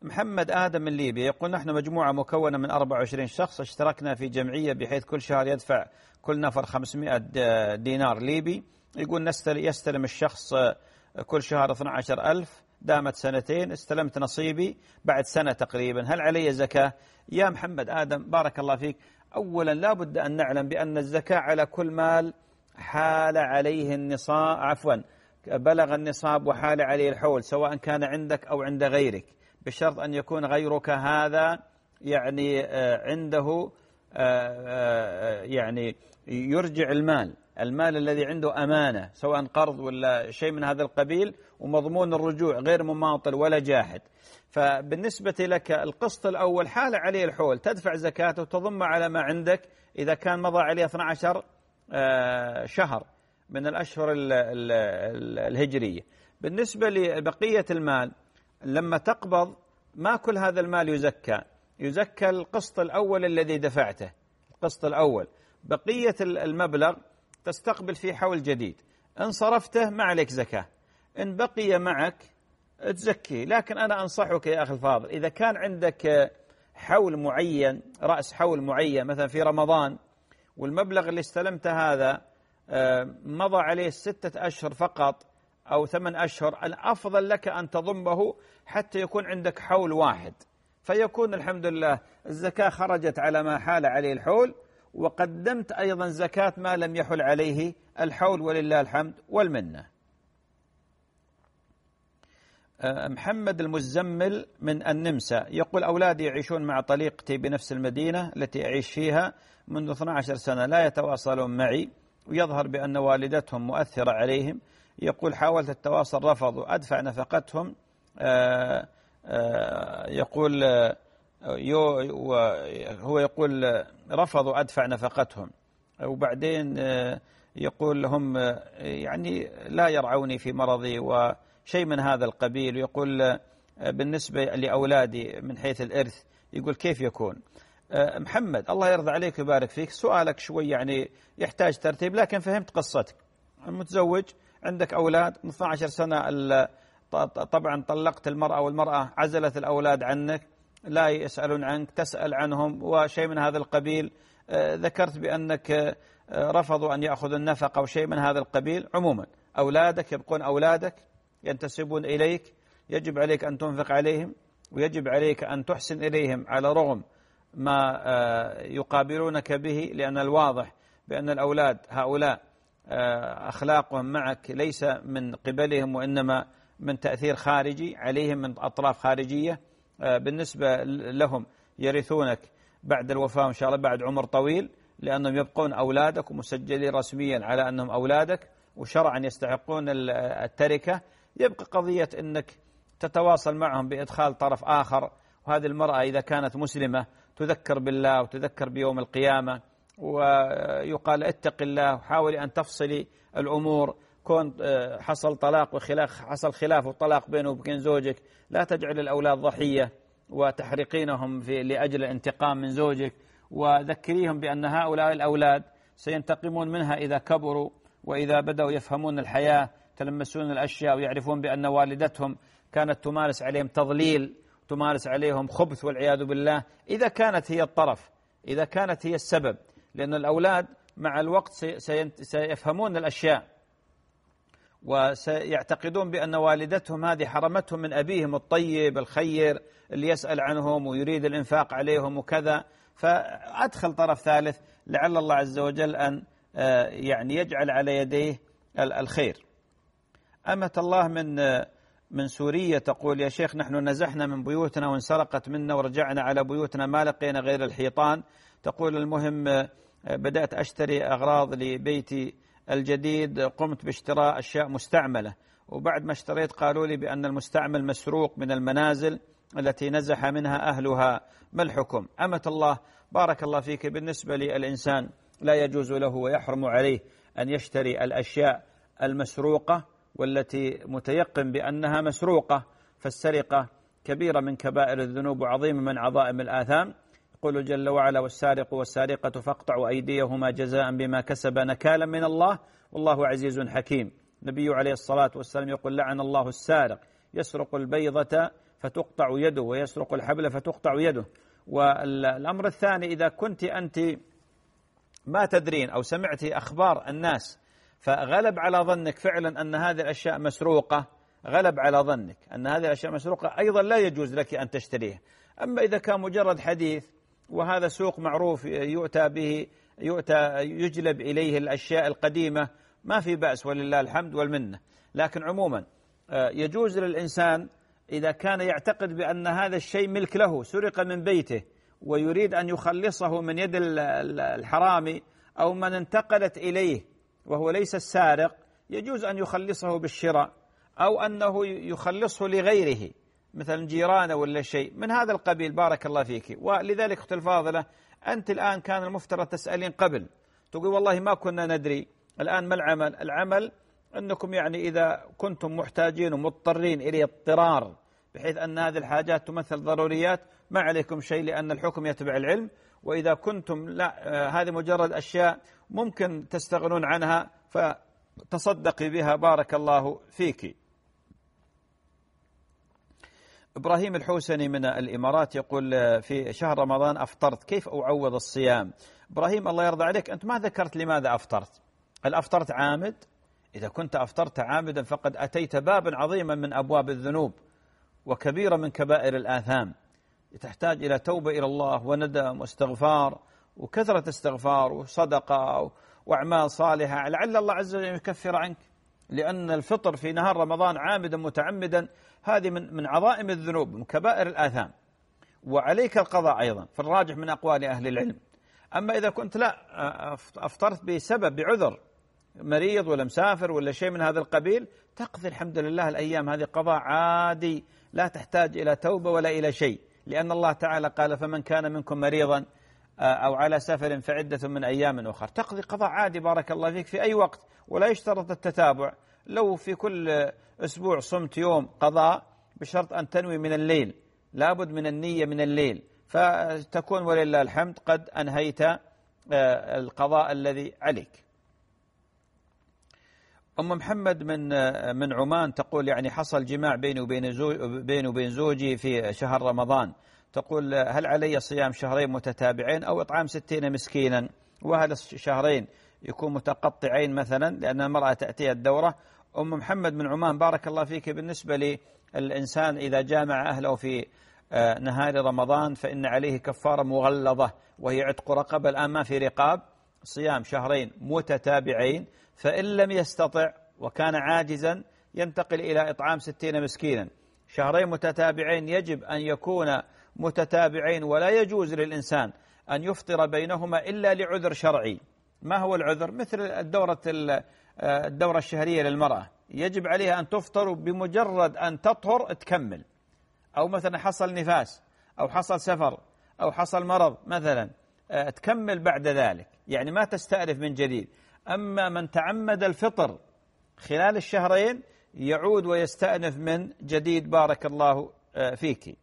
محمد آدم من ليبيا يقول نحن مجموعة مكونة من أربعة وعشرين شخص اشتركنا في جمعية بحيث كل شهر يدفع كل نفر خمسمائة دينار ليبي. يقول يستلم الشخص كل شهر اثني عشر ألف، دامت سنتين، استلمت نصيبي بعد سنة تقريبا، هل علي زكاة؟ يا محمد آدم بارك الله فيك، أولا لا بد أن نعلم بأن الزكاة على كل مال حال عليه النصاب، عفوا بلغ النصاب وحال عليه الحول، سواء كان عندك أو عند غيرك، بشرط أن يكون غيرك هذا يعني عنده يعني يرجع المال المال الذي عنده أمانة، سواء قرض ولا شيء من هذا القبيل، ومضمون الرجوع غير مماطل ولا جاحد. فبالنسبة لك القسط الأول حال عليه الحول، تدفع زكاته وتضم على ما عندك إذا كان مضى عليه اثني عشر شهر من الأشهر الهجرية. بالنسبة لبقية المال لما تقبض ما كل هذا المال يزكى، يزكى القسط الأول الذي دفعته، القسط الأول. بقية المبلغ تستقبل في حول جديد، إن صرفته ما عليك زكاة، إن بقي معك تزكي. لكن أنا أنصحك يا أخي الفاضل، إذا كان عندك حول معين، رأس حول معين، مثلا في رمضان، والمبلغ اللي استلمته هذا مضى عليه ستة أشهر فقط أو ثمان أشهر، الأفضل لك أن تضمه حتى يكون عندك حول واحد، فيكون الحمد لله الزكاة خرجت على ما حال عليه الحول، وقدمت أيضا زكاة ما لم يحل عليه الحول، ولله الحمد والمنة. محمد المزمل من النمسا يقول أولادي يعيشون مع طليقتي بنفس المدينة التي أعيش فيها منذ اثنتي عشرة سنة، لا يتواصلون معي، ويظهر بأن والدتهم مؤثرة عليهم. يقول حاولت التواصل رفضوا، أدفع نفقتهم. آآ آآ يقول هو يقول رفضوا أدفع نفقتهم، وبعدين يقول هم يعني لا يرعوني في مرضي وشيء من هذا القبيل. يقول بالنسبة لأولادي من حيث الإرث، يقول كيف يكون؟ محمد الله يرضى عليك ويبارك فيك، سؤالك شوي يعني يحتاج ترتيب، لكن فهمت قصتك. المتزوج عندك أولاد من اثنتي عشرة سنة، طبعا طلقت المرأة والمرأة عزلت الأولاد عنك، لا يسألون عنك، تسأل عنهم وشيء من هذا القبيل. ذكرت بأنك رفضوا أن يأخذوا النفقة وشيء من هذا القبيل. عموما أولادك يبقون أولادك، ينتسبون إليك، يجب عليك أن تنفق عليهم، ويجب عليك أن تحسن إليهم على رغم ما يقابلونك به، لأن الواضح بأن الأولاد هؤلاء أخلاقهم معك ليس من قبلهم، وإنما من تأثير خارجي عليهم من أطراف خارجية. بالنسبة لهم يرثونك بعد الوفاة إن شاء الله بعد عمر طويل، لأنهم يبقون أولادك ومسجلين رسميا على أنهم أولادك، وشرعا يستحقون التركة. يبقى قضية أنك تتواصل معهم بإدخال طرف آخر، وهذه المرأة إذا كانت مسلمة تذكر بالله وتذكر بيوم القيامة، ويقال اتق الله وحاولي أن تفصلي الأمور. كون حصل طلاق وخلاف، حصل خلاف وطلاق بينه وبين زوجك، لا تجعل الأولاد ضحية وتحرقينهم في لأجل الانتقام من زوجك، وذكريهم بأن هؤلاء الأولاد سينتقمون منها إذا كبروا، وإذا بدأوا يفهمون الحياة، تلمسون الأشياء، ويعرفون بأن والدتهم كانت تمارس عليهم تضليل، تمارس عليهم خبث والعياذ بالله، إذا كانت هي الطرف، إذا كانت هي السبب. لأن الأولاد مع الوقت سيفهمون الأشياء، وسيعتقدون بأن والدتهم هذه حرمتهم من أبيهم الطيب الخير اللي يسأل عنهم ويريد الإنفاق عليهم وكذا. فأدخل طرف ثالث لعل الله عز وجل أن يعني يجعل على يديه الخير. أمة الله من من سوريا تقول يا شيخ نحن نزحنا من بيوتنا وانسرقت منا ورجعنا على بيوتنا ما لقينا غير الحيطان. تقول المهم بدأت أشتري أغراض لبيتي الجديد، قمت باشتراء أشياء مستعملة، وبعد ما اشتريت قالوا لي بأن المستعمل مسروق من المنازل التي نزح منها أهلها، ما الحكم؟ أمة الله بارك الله فيك، بالنسبة للإنسان لا يجوز له ويحرم عليه أن يشتري الأشياء المسروقة والتي متيقن بأنها مسروقة، فالسرقة كبيرة من كبائر الذنوب وعظيمة من عظائم الآثام. يقول جل وعلا والسارق والسارقة فاقطعوا أيديهما جزاء بما كسب نكالا من الله والله عزيز حكيم. النبي عليه الصلاة والسلام يقول لعن الله السارق يسرق البيضة فتقطع يده، ويسرق الحبل فتقطع يده. والأمر الثاني، إذا كنت أنت ما تدرين أو سمعت أخبار الناس فغلب على ظنك فعلا أن هذه الأشياء مسروقة، غلب على ظنك أن هذه الأشياء مسروقة، أيضا لا يجوز لك أن تشتريها. أما إذا كان مجرد حديث وهذا سوق معروف يؤتى به، يؤتى يجلب إليه الأشياء القديمة، ما في بأس ولله الحمد والمنة. لكن عموما يجوز للإنسان إذا كان يعتقد بأن هذا الشيء ملك له، سرق من بيته ويريد أن يخلصه من يد الحرامي أو من انتقلت إليه وهو ليس السارق، يجوز أن يخلصه بالشراء أو أنه يخلصه لغيره مثلا جيرانه ولا شيء من هذا القبيل. بارك الله فيك. ولذلك أختي الفاضلة، أنت الآن كان المفترض تسألين قبل، تقول والله ما كنا ندري. الآن ما العمل؟ العمل أنكم يعني إذا كنتم محتاجين ومضطرين إلى اضطرار بحيث أن هذه الحاجات تمثل ضروريات، ما عليكم شيء لأن الحكم يتبع العلم. وإذا كنتم لا، هذه مجرد أشياء ممكن تستغنون عنها فتصدقي بها. بارك الله فيك. إبراهيم الحوسني من الإمارات يقول في شهر رمضان أفطرت، كيف أعوض الصيام؟ إبراهيم الله يرضى عليك، أنت ما ذكرت لماذا أفطرت. هل أفطرت عامد؟ إذا كنت أفطرت عامدا فقد أتيت بابا عظيما من أبواب الذنوب وكبيرة من كبائر الآثام، تحتاج إلى توبة إلى الله وندم واستغفار وكثرة استغفار وصدقة وأعمال صالحة، لعل الله عز وجل يكفر عنك. لأن الفطر في نهار رمضان عامدا متعمدا هذه من من عظائم الذنوب، من كبائر الآثام، وعليك القضاء أيضا في الراجح من أقوال أهل العلم. أما إذا كنت لا أفطرت بسبب بعذر، مريض ولا مسافر ولا شيء من هذا القبيل، تقضي الحمد لله الأيام هذه قضاء عادي، لا تحتاج إلى توبة ولا إلى شيء، لأن الله تعالى قال فمن كان منكم مريضا أو على سفر فعدة من أيام أخرى. تقضي قضاء عادي بارك الله فيك في أي وقت، ولا يشترط التتابع. لو في كل أسبوع صمت يوم قضاء بشرط أن تنوي من الليل، لابد من النية من الليل، فتكون ولله الحمد قد أنهيت القضاء الذي عليك. أم محمد من من عمان تقول يعني حصل جماع بيني وبين زوج بيني وبين زوجي في شهر رمضان، تقول هل علي صيام شهرين متتابعين أو إطعام ستين مسكينا؟ وهل الشهرين يكون متقطعين مثلا لأن المرأة تأتيها الدورة؟ أم محمد من عمان بارك الله فيك، بالنسبة للإنسان إذا جامع أهله في نهار رمضان فإن عليه كفارة مغلظة وهي عتق رقبة. الآن ما في رقاب، صيام شهرين متتابعين، فإن لم يستطع وكان عاجزا ينتقل إلى إطعام ستين مسكينا. شهرين متتابعين يجب أن يكون متتابعين، ولا يجوز للإنسان أن يفطر بينهما إلا لعذر شرعي. ما هو العذر؟ مثل الدورة الدورة الشهرية للمرأة يجب عليها أن تفطر بمجرد أن تطهر تكمل، أو مثلا حصل نفاس أو حصل سفر أو حصل مرض مثلا تكمل بعد ذلك، يعني ما تستأنف من جديد. أما من تعمد الفطر خلال الشهرين يعود ويستأنف من جديد. بارك الله فيك.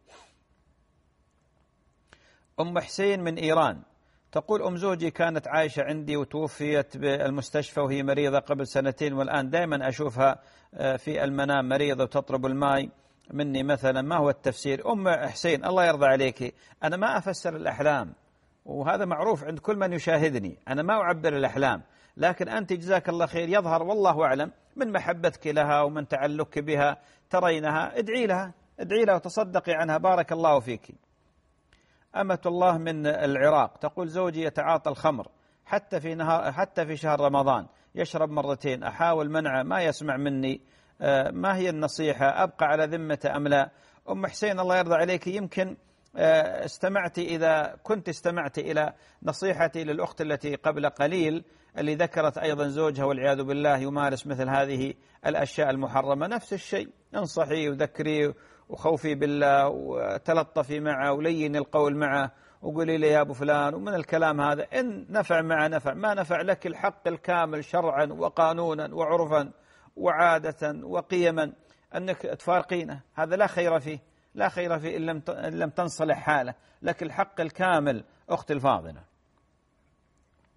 أم حسين من إيران تقول أم زوجي كانت عايشة عندي وتوفيت بالمستشفى وهي مريضة قبل سنتين، والآن دائما أشوفها في المنام مريضة وتطلب الماء مني مثلا، ما هو التفسير؟ أم حسين الله يرضى عليك، أنا ما أفسر الأحلام، وهذا معروف عند كل من يشاهدني، أنا ما أعبر الأحلام، لكن أنت جزاك الله خير يظهر والله أعلم من محبتك لها ومن تعلقك بها ترينها، ادعي لها ادعي لها وتصدقي عنها. بارك الله فيك. أمة الله من العراق تقول زوجي يتعاطى الخمر حتى في نهار حتى في شهر رمضان، يشرب مرتين، أحاول منعه ما يسمع مني، ما هي النصيحة؟ أبقى على ذمته أم لا؟ أم حسين الله يرضى عليك، يمكن استمعت إذا كنت استمعت إلى نصيحتي للأخت التي قبل قليل اللي ذكرت أيضا زوجها والعياذ بالله يمارس مثل هذه الأشياء المحرمة، نفس الشيء، انصحي وذكري وخوفي بالله وتلطفي معه ولين القول معه وقولي لي يا أبو فلان ومن الكلام هذا، إن نفع مع نفع، ما نفع لك الحق الكامل شرعا وقانونا وعرفا وعادة وقيما أنك تفارقينه، هذا لا خير فيه، لا خير فيه إن لم إن لم تنصلح حاله، لك الحق الكامل أخت الفاضلة.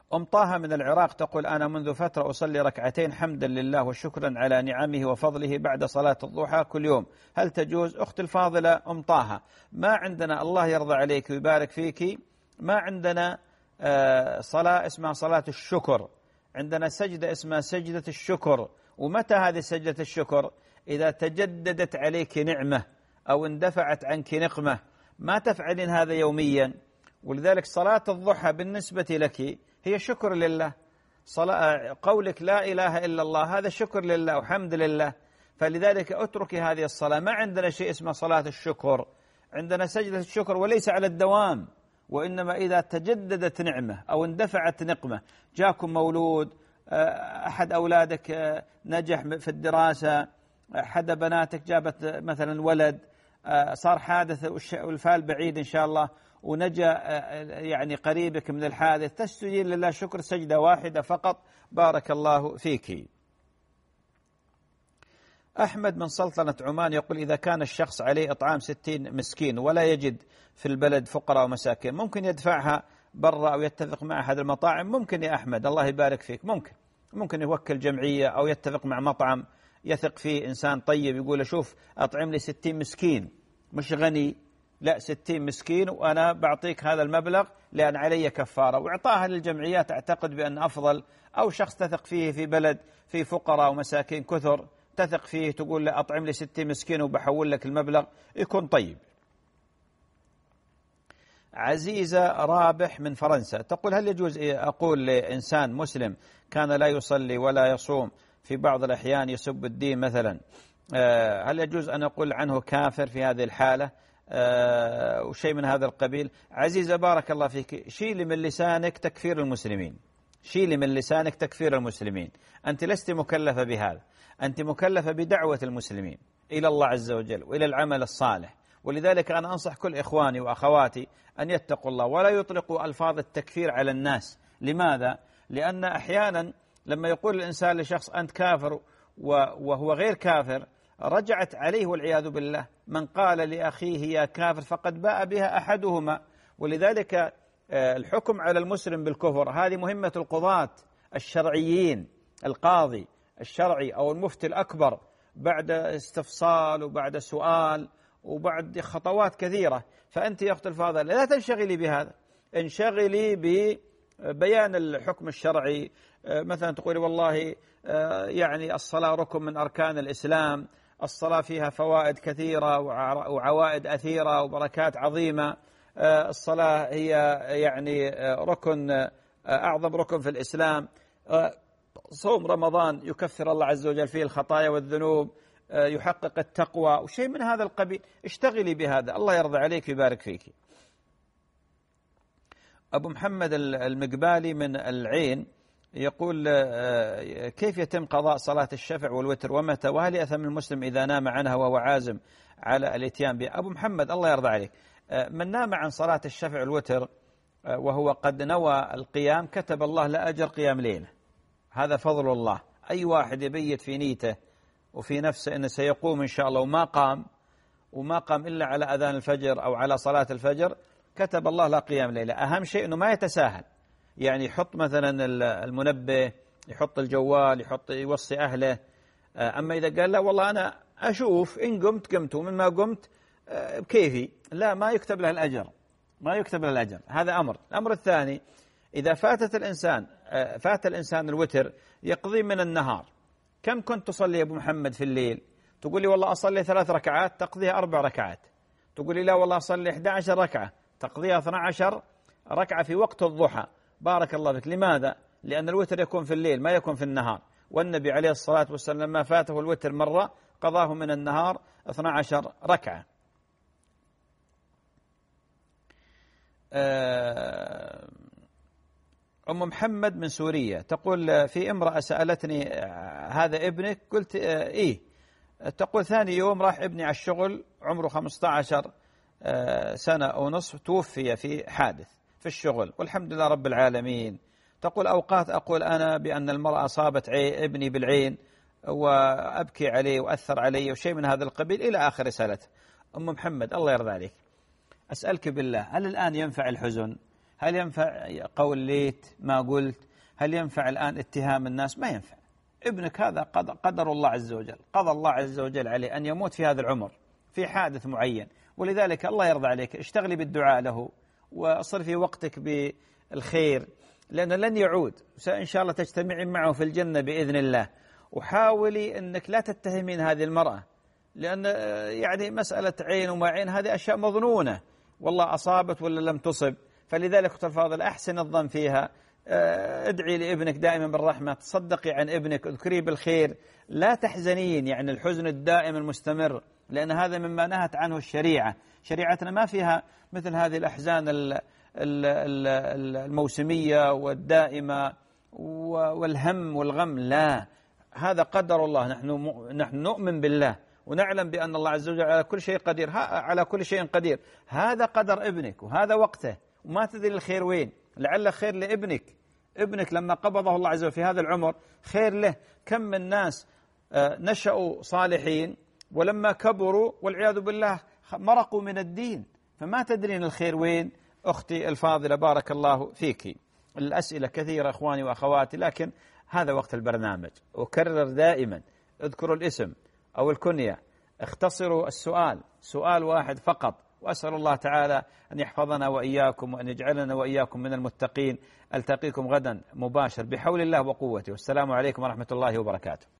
أم طه من العراق تقول أنا منذ فترة أصلي ركعتين حمدا لله وشكرا على نعمه وفضله بعد صلاة الضحى كل يوم، هل تجوز؟ أخت الفاضلة أم طه، ما عندنا، الله يرضى عليك ويبارك فيك، ما عندنا صلاة اسمها صلاة الشكر، عندنا سجدة اسمها سجدة الشكر. ومتى هذه سجدة الشكر؟ إذا تجددت عليك نعمة أو اندفعت عنك نقمة، ما تفعلين هذا يوميا. ولذلك صلاة الضحى بالنسبة لك هي شكر لله، صلاة قولك لا إله إلا الله هذا شكر لله وحمد لله، فلذلك أتركي هذه الصلاة. ما عندنا شيء اسمه صلاة الشكر، عندنا سجدة الشكر وليس على الدوام، وإنما إذا تجددت نعمة أو اندفعت نقمة، جاكم مولود، أحد أولادك نجح في الدراسة، أحد بناتك جابت مثلا ولد، صار حادث والفال بعيد إن شاء الله ونجا يعني قريبك من الحادث، تسجدين لله شكر سجدة واحدة فقط. بارك الله فيك. أحمد من سلطنة عمان يقول إذا كان الشخص عليه إطعام ستين مسكين ولا يجد في البلد فقراء ومساكين، ممكن يدفعها برا أو يتفق مع أحد المطاعم؟ ممكن يا أحمد، الله يبارك فيك، ممكن ممكن يوكل جمعية أو يتفق مع مطعم يثق فيه إنسان طيب، يقول شوف أطعم لي ستين مسكين، مش غني، لا ستين مسكين وأنا بعطيك هذا المبلغ لأن علي كفارة، وإعطاها للجمعيات أعتقد بأن أفضل. أو شخص تثق فيه في بلد في فقراء ومساكين كثر، تثق فيه تقول له أطعم لي ستين مسكين وبحول لك المبلغ، يكون طيب. عزيزة رابح من فرنسا تقول هل يجوز أقول لإنسان مسلم كان لا يصلي ولا يصوم في بعض الأحيان يسب الدين مثلا، هل يجوز أن أقول عنه كافر في هذه الحالة وشيء من هذا القبيل؟ عزيزة بارك الله فيك، شيلي من لسانك تكفير المسلمين، شيلي من لسانك تكفير المسلمين، أنت لست مكلفة بهذا، أنت مكلفة بدعوة المسلمين إلى الله عز وجل وإلى العمل الصالح. ولذلك أنا أنصح كل إخواني وأخواتي أن يتقوا الله ولا يطلقوا ألفاظ التكفير على الناس. لماذا؟ لأن أحيانا لما يقول الإنسان لشخص أنت كافر وهو غير كافر رجعت عليه والعياذ بالله، من قال لأخيه يا كافر فقد باء بها أحدهما. ولذلك الحكم على المسلم بالكفر هذه مهمة القضاة الشرعيين، القاضي الشرعي أو المفتي الأكبر، بعد استفصال وبعد سؤال وبعد خطوات كثيرة. فأنت يا أخت الفاضلة لا تنشغلي بهذا، انشغلي ببيان الحكم الشرعي. مثلا تقولي والله يعني الصلاة ركن من أركان الإسلام، الصلاة فيها فوائد كثيرة وعوائد أثيرة وبركات عظيمة، الصلاة هي يعني ركن أعظم ركن في الإسلام، صوم رمضان يكفر الله عز وجل فيه الخطايا والذنوب، يحقق التقوى وشيء من هذا القبيل. اشتغلي بهذا، الله يرضى عليك ويبارك فيك. أبو محمد المقبالي من العين يقول كيف يتم قضاء صلاة الشفع والوتر ومتى، وهل يأثم المسلم إذا نام عنها وهو عازم على الاتيان بها؟ أبو محمد الله يرضى عليك، من نام عن صلاة الشفع والوتر وهو قد نوى القيام كتب الله له أجر قيام ليلة، هذا فضل الله. أي واحد يبيت في نيته وفي نفسه أنه سيقوم إن شاء الله وما قام وما قام إلا على أذان الفجر أو على صلاة الفجر كتب الله له قيام ليلة. أهم شيء أنه ما يتساهل، يعني يحط مثلا المنبه، يحط الجوال، يحط يوصي أهله. أما إذا قال لا والله أنا أشوف إن قمت قمت ومن ما قمت بكيفي، لا، ما يكتب له الأجر، ما يكتب له الأجر. هذا أمر. الأمر الثاني، إذا فاتت الإنسان فات الإنسان الوتر يقضي من النهار. كم كنت تصلي يا أبو محمد في الليل؟ تقول لي والله أصلي ثلاث ركعات، تقضيها أربع ركعات. تقول لي لا والله أصلي إحدى عشر ركعة، تقضيها اثنتا عشرة ركعة في وقت الضحى. بارك الله فيك. لماذا؟ لأن الوتر يكون في الليل ما يكون في النهار، والنبي عليه الصلاة والسلام لما فاته الوتر مرة قضاه من النهار اثنتا عشرة ركعة. أم محمد من سوريا تقول في امرأة سألتني هذا ابنك؟ قلت إيه. تقول ثاني يوم راح ابني على الشغل عمره خمسة عشر سنة أو نصف، توفي في حادث في الشغل والحمد لله رب العالمين. تقول أوقات أقول أنا بأن المرأة أصابت ابني بالعين وأبكي عليه وأثر علي وشيء من هذا القبيل إلى آخر رسالته. أم محمد الله يرضى عليك، أسألك بالله، هل الآن ينفع الحزن؟ هل ينفع قول ليت ما قلت؟ هل ينفع الآن اتهام الناس؟ ما ينفع. ابنك هذا قدر الله عز وجل، قضى الله عز وجل عليه أن يموت في هذا العمر في حادث معين، ولذلك الله يرضى عليك اشتغلي بالدعاء له وصرفي وقتك بالخير، لأنه لن يعود، إن شاء الله تجتمعين معه في الجنة بإذن الله. وحاولي أنك لا تتهمين هذه المرأة، لأن يعني مسألة عين وما عين هذه أشياء مظنونة، والله أصابت ولا لم تصب، فلذلك أخت الفاضل أحسن الظن فيها. ادعي لابنك دائما بالرحمة، تصدقي عن ابنك، اذكريه بالخير، لا تحزنين يعني الحزن الدائم المستمر، لأن هذا مما نهت عنه الشريعة. شريعتنا ما فيها مثل هذه الأحزان الموسمية والدائمة والهم والغم، لا، هذا قدر الله. نحن نحن نؤمن بالله ونعلم بأن الله عز وجل على كل شيء قدير، على كل شيء قدير. هذا قدر ابنك وهذا وقته، وما تدري الخير وين، لعل خير لابنك. ابنك لما قبضه الله عز وجل في هذا العمر خير له. كم من ناس نشأوا صالحين ولما كبروا والعياذ بالله مرقوا من الدين، فما تدرين الخير وين. أختي الفاضلة بارك الله فيك، الأسئلة كثيرة أخواني وأخواتي، لكن هذا وقت البرنامج. أكرر دائما، اذكروا الاسم أو الكنية، اختصروا السؤال، سؤال واحد فقط، وأسأل الله تعالى أن يحفظنا وإياكم وأن يجعلنا وإياكم من المتقين. ألتقيكم غدا مباشر بحول الله وقوته، والسلام عليكم ورحمة الله وبركاته.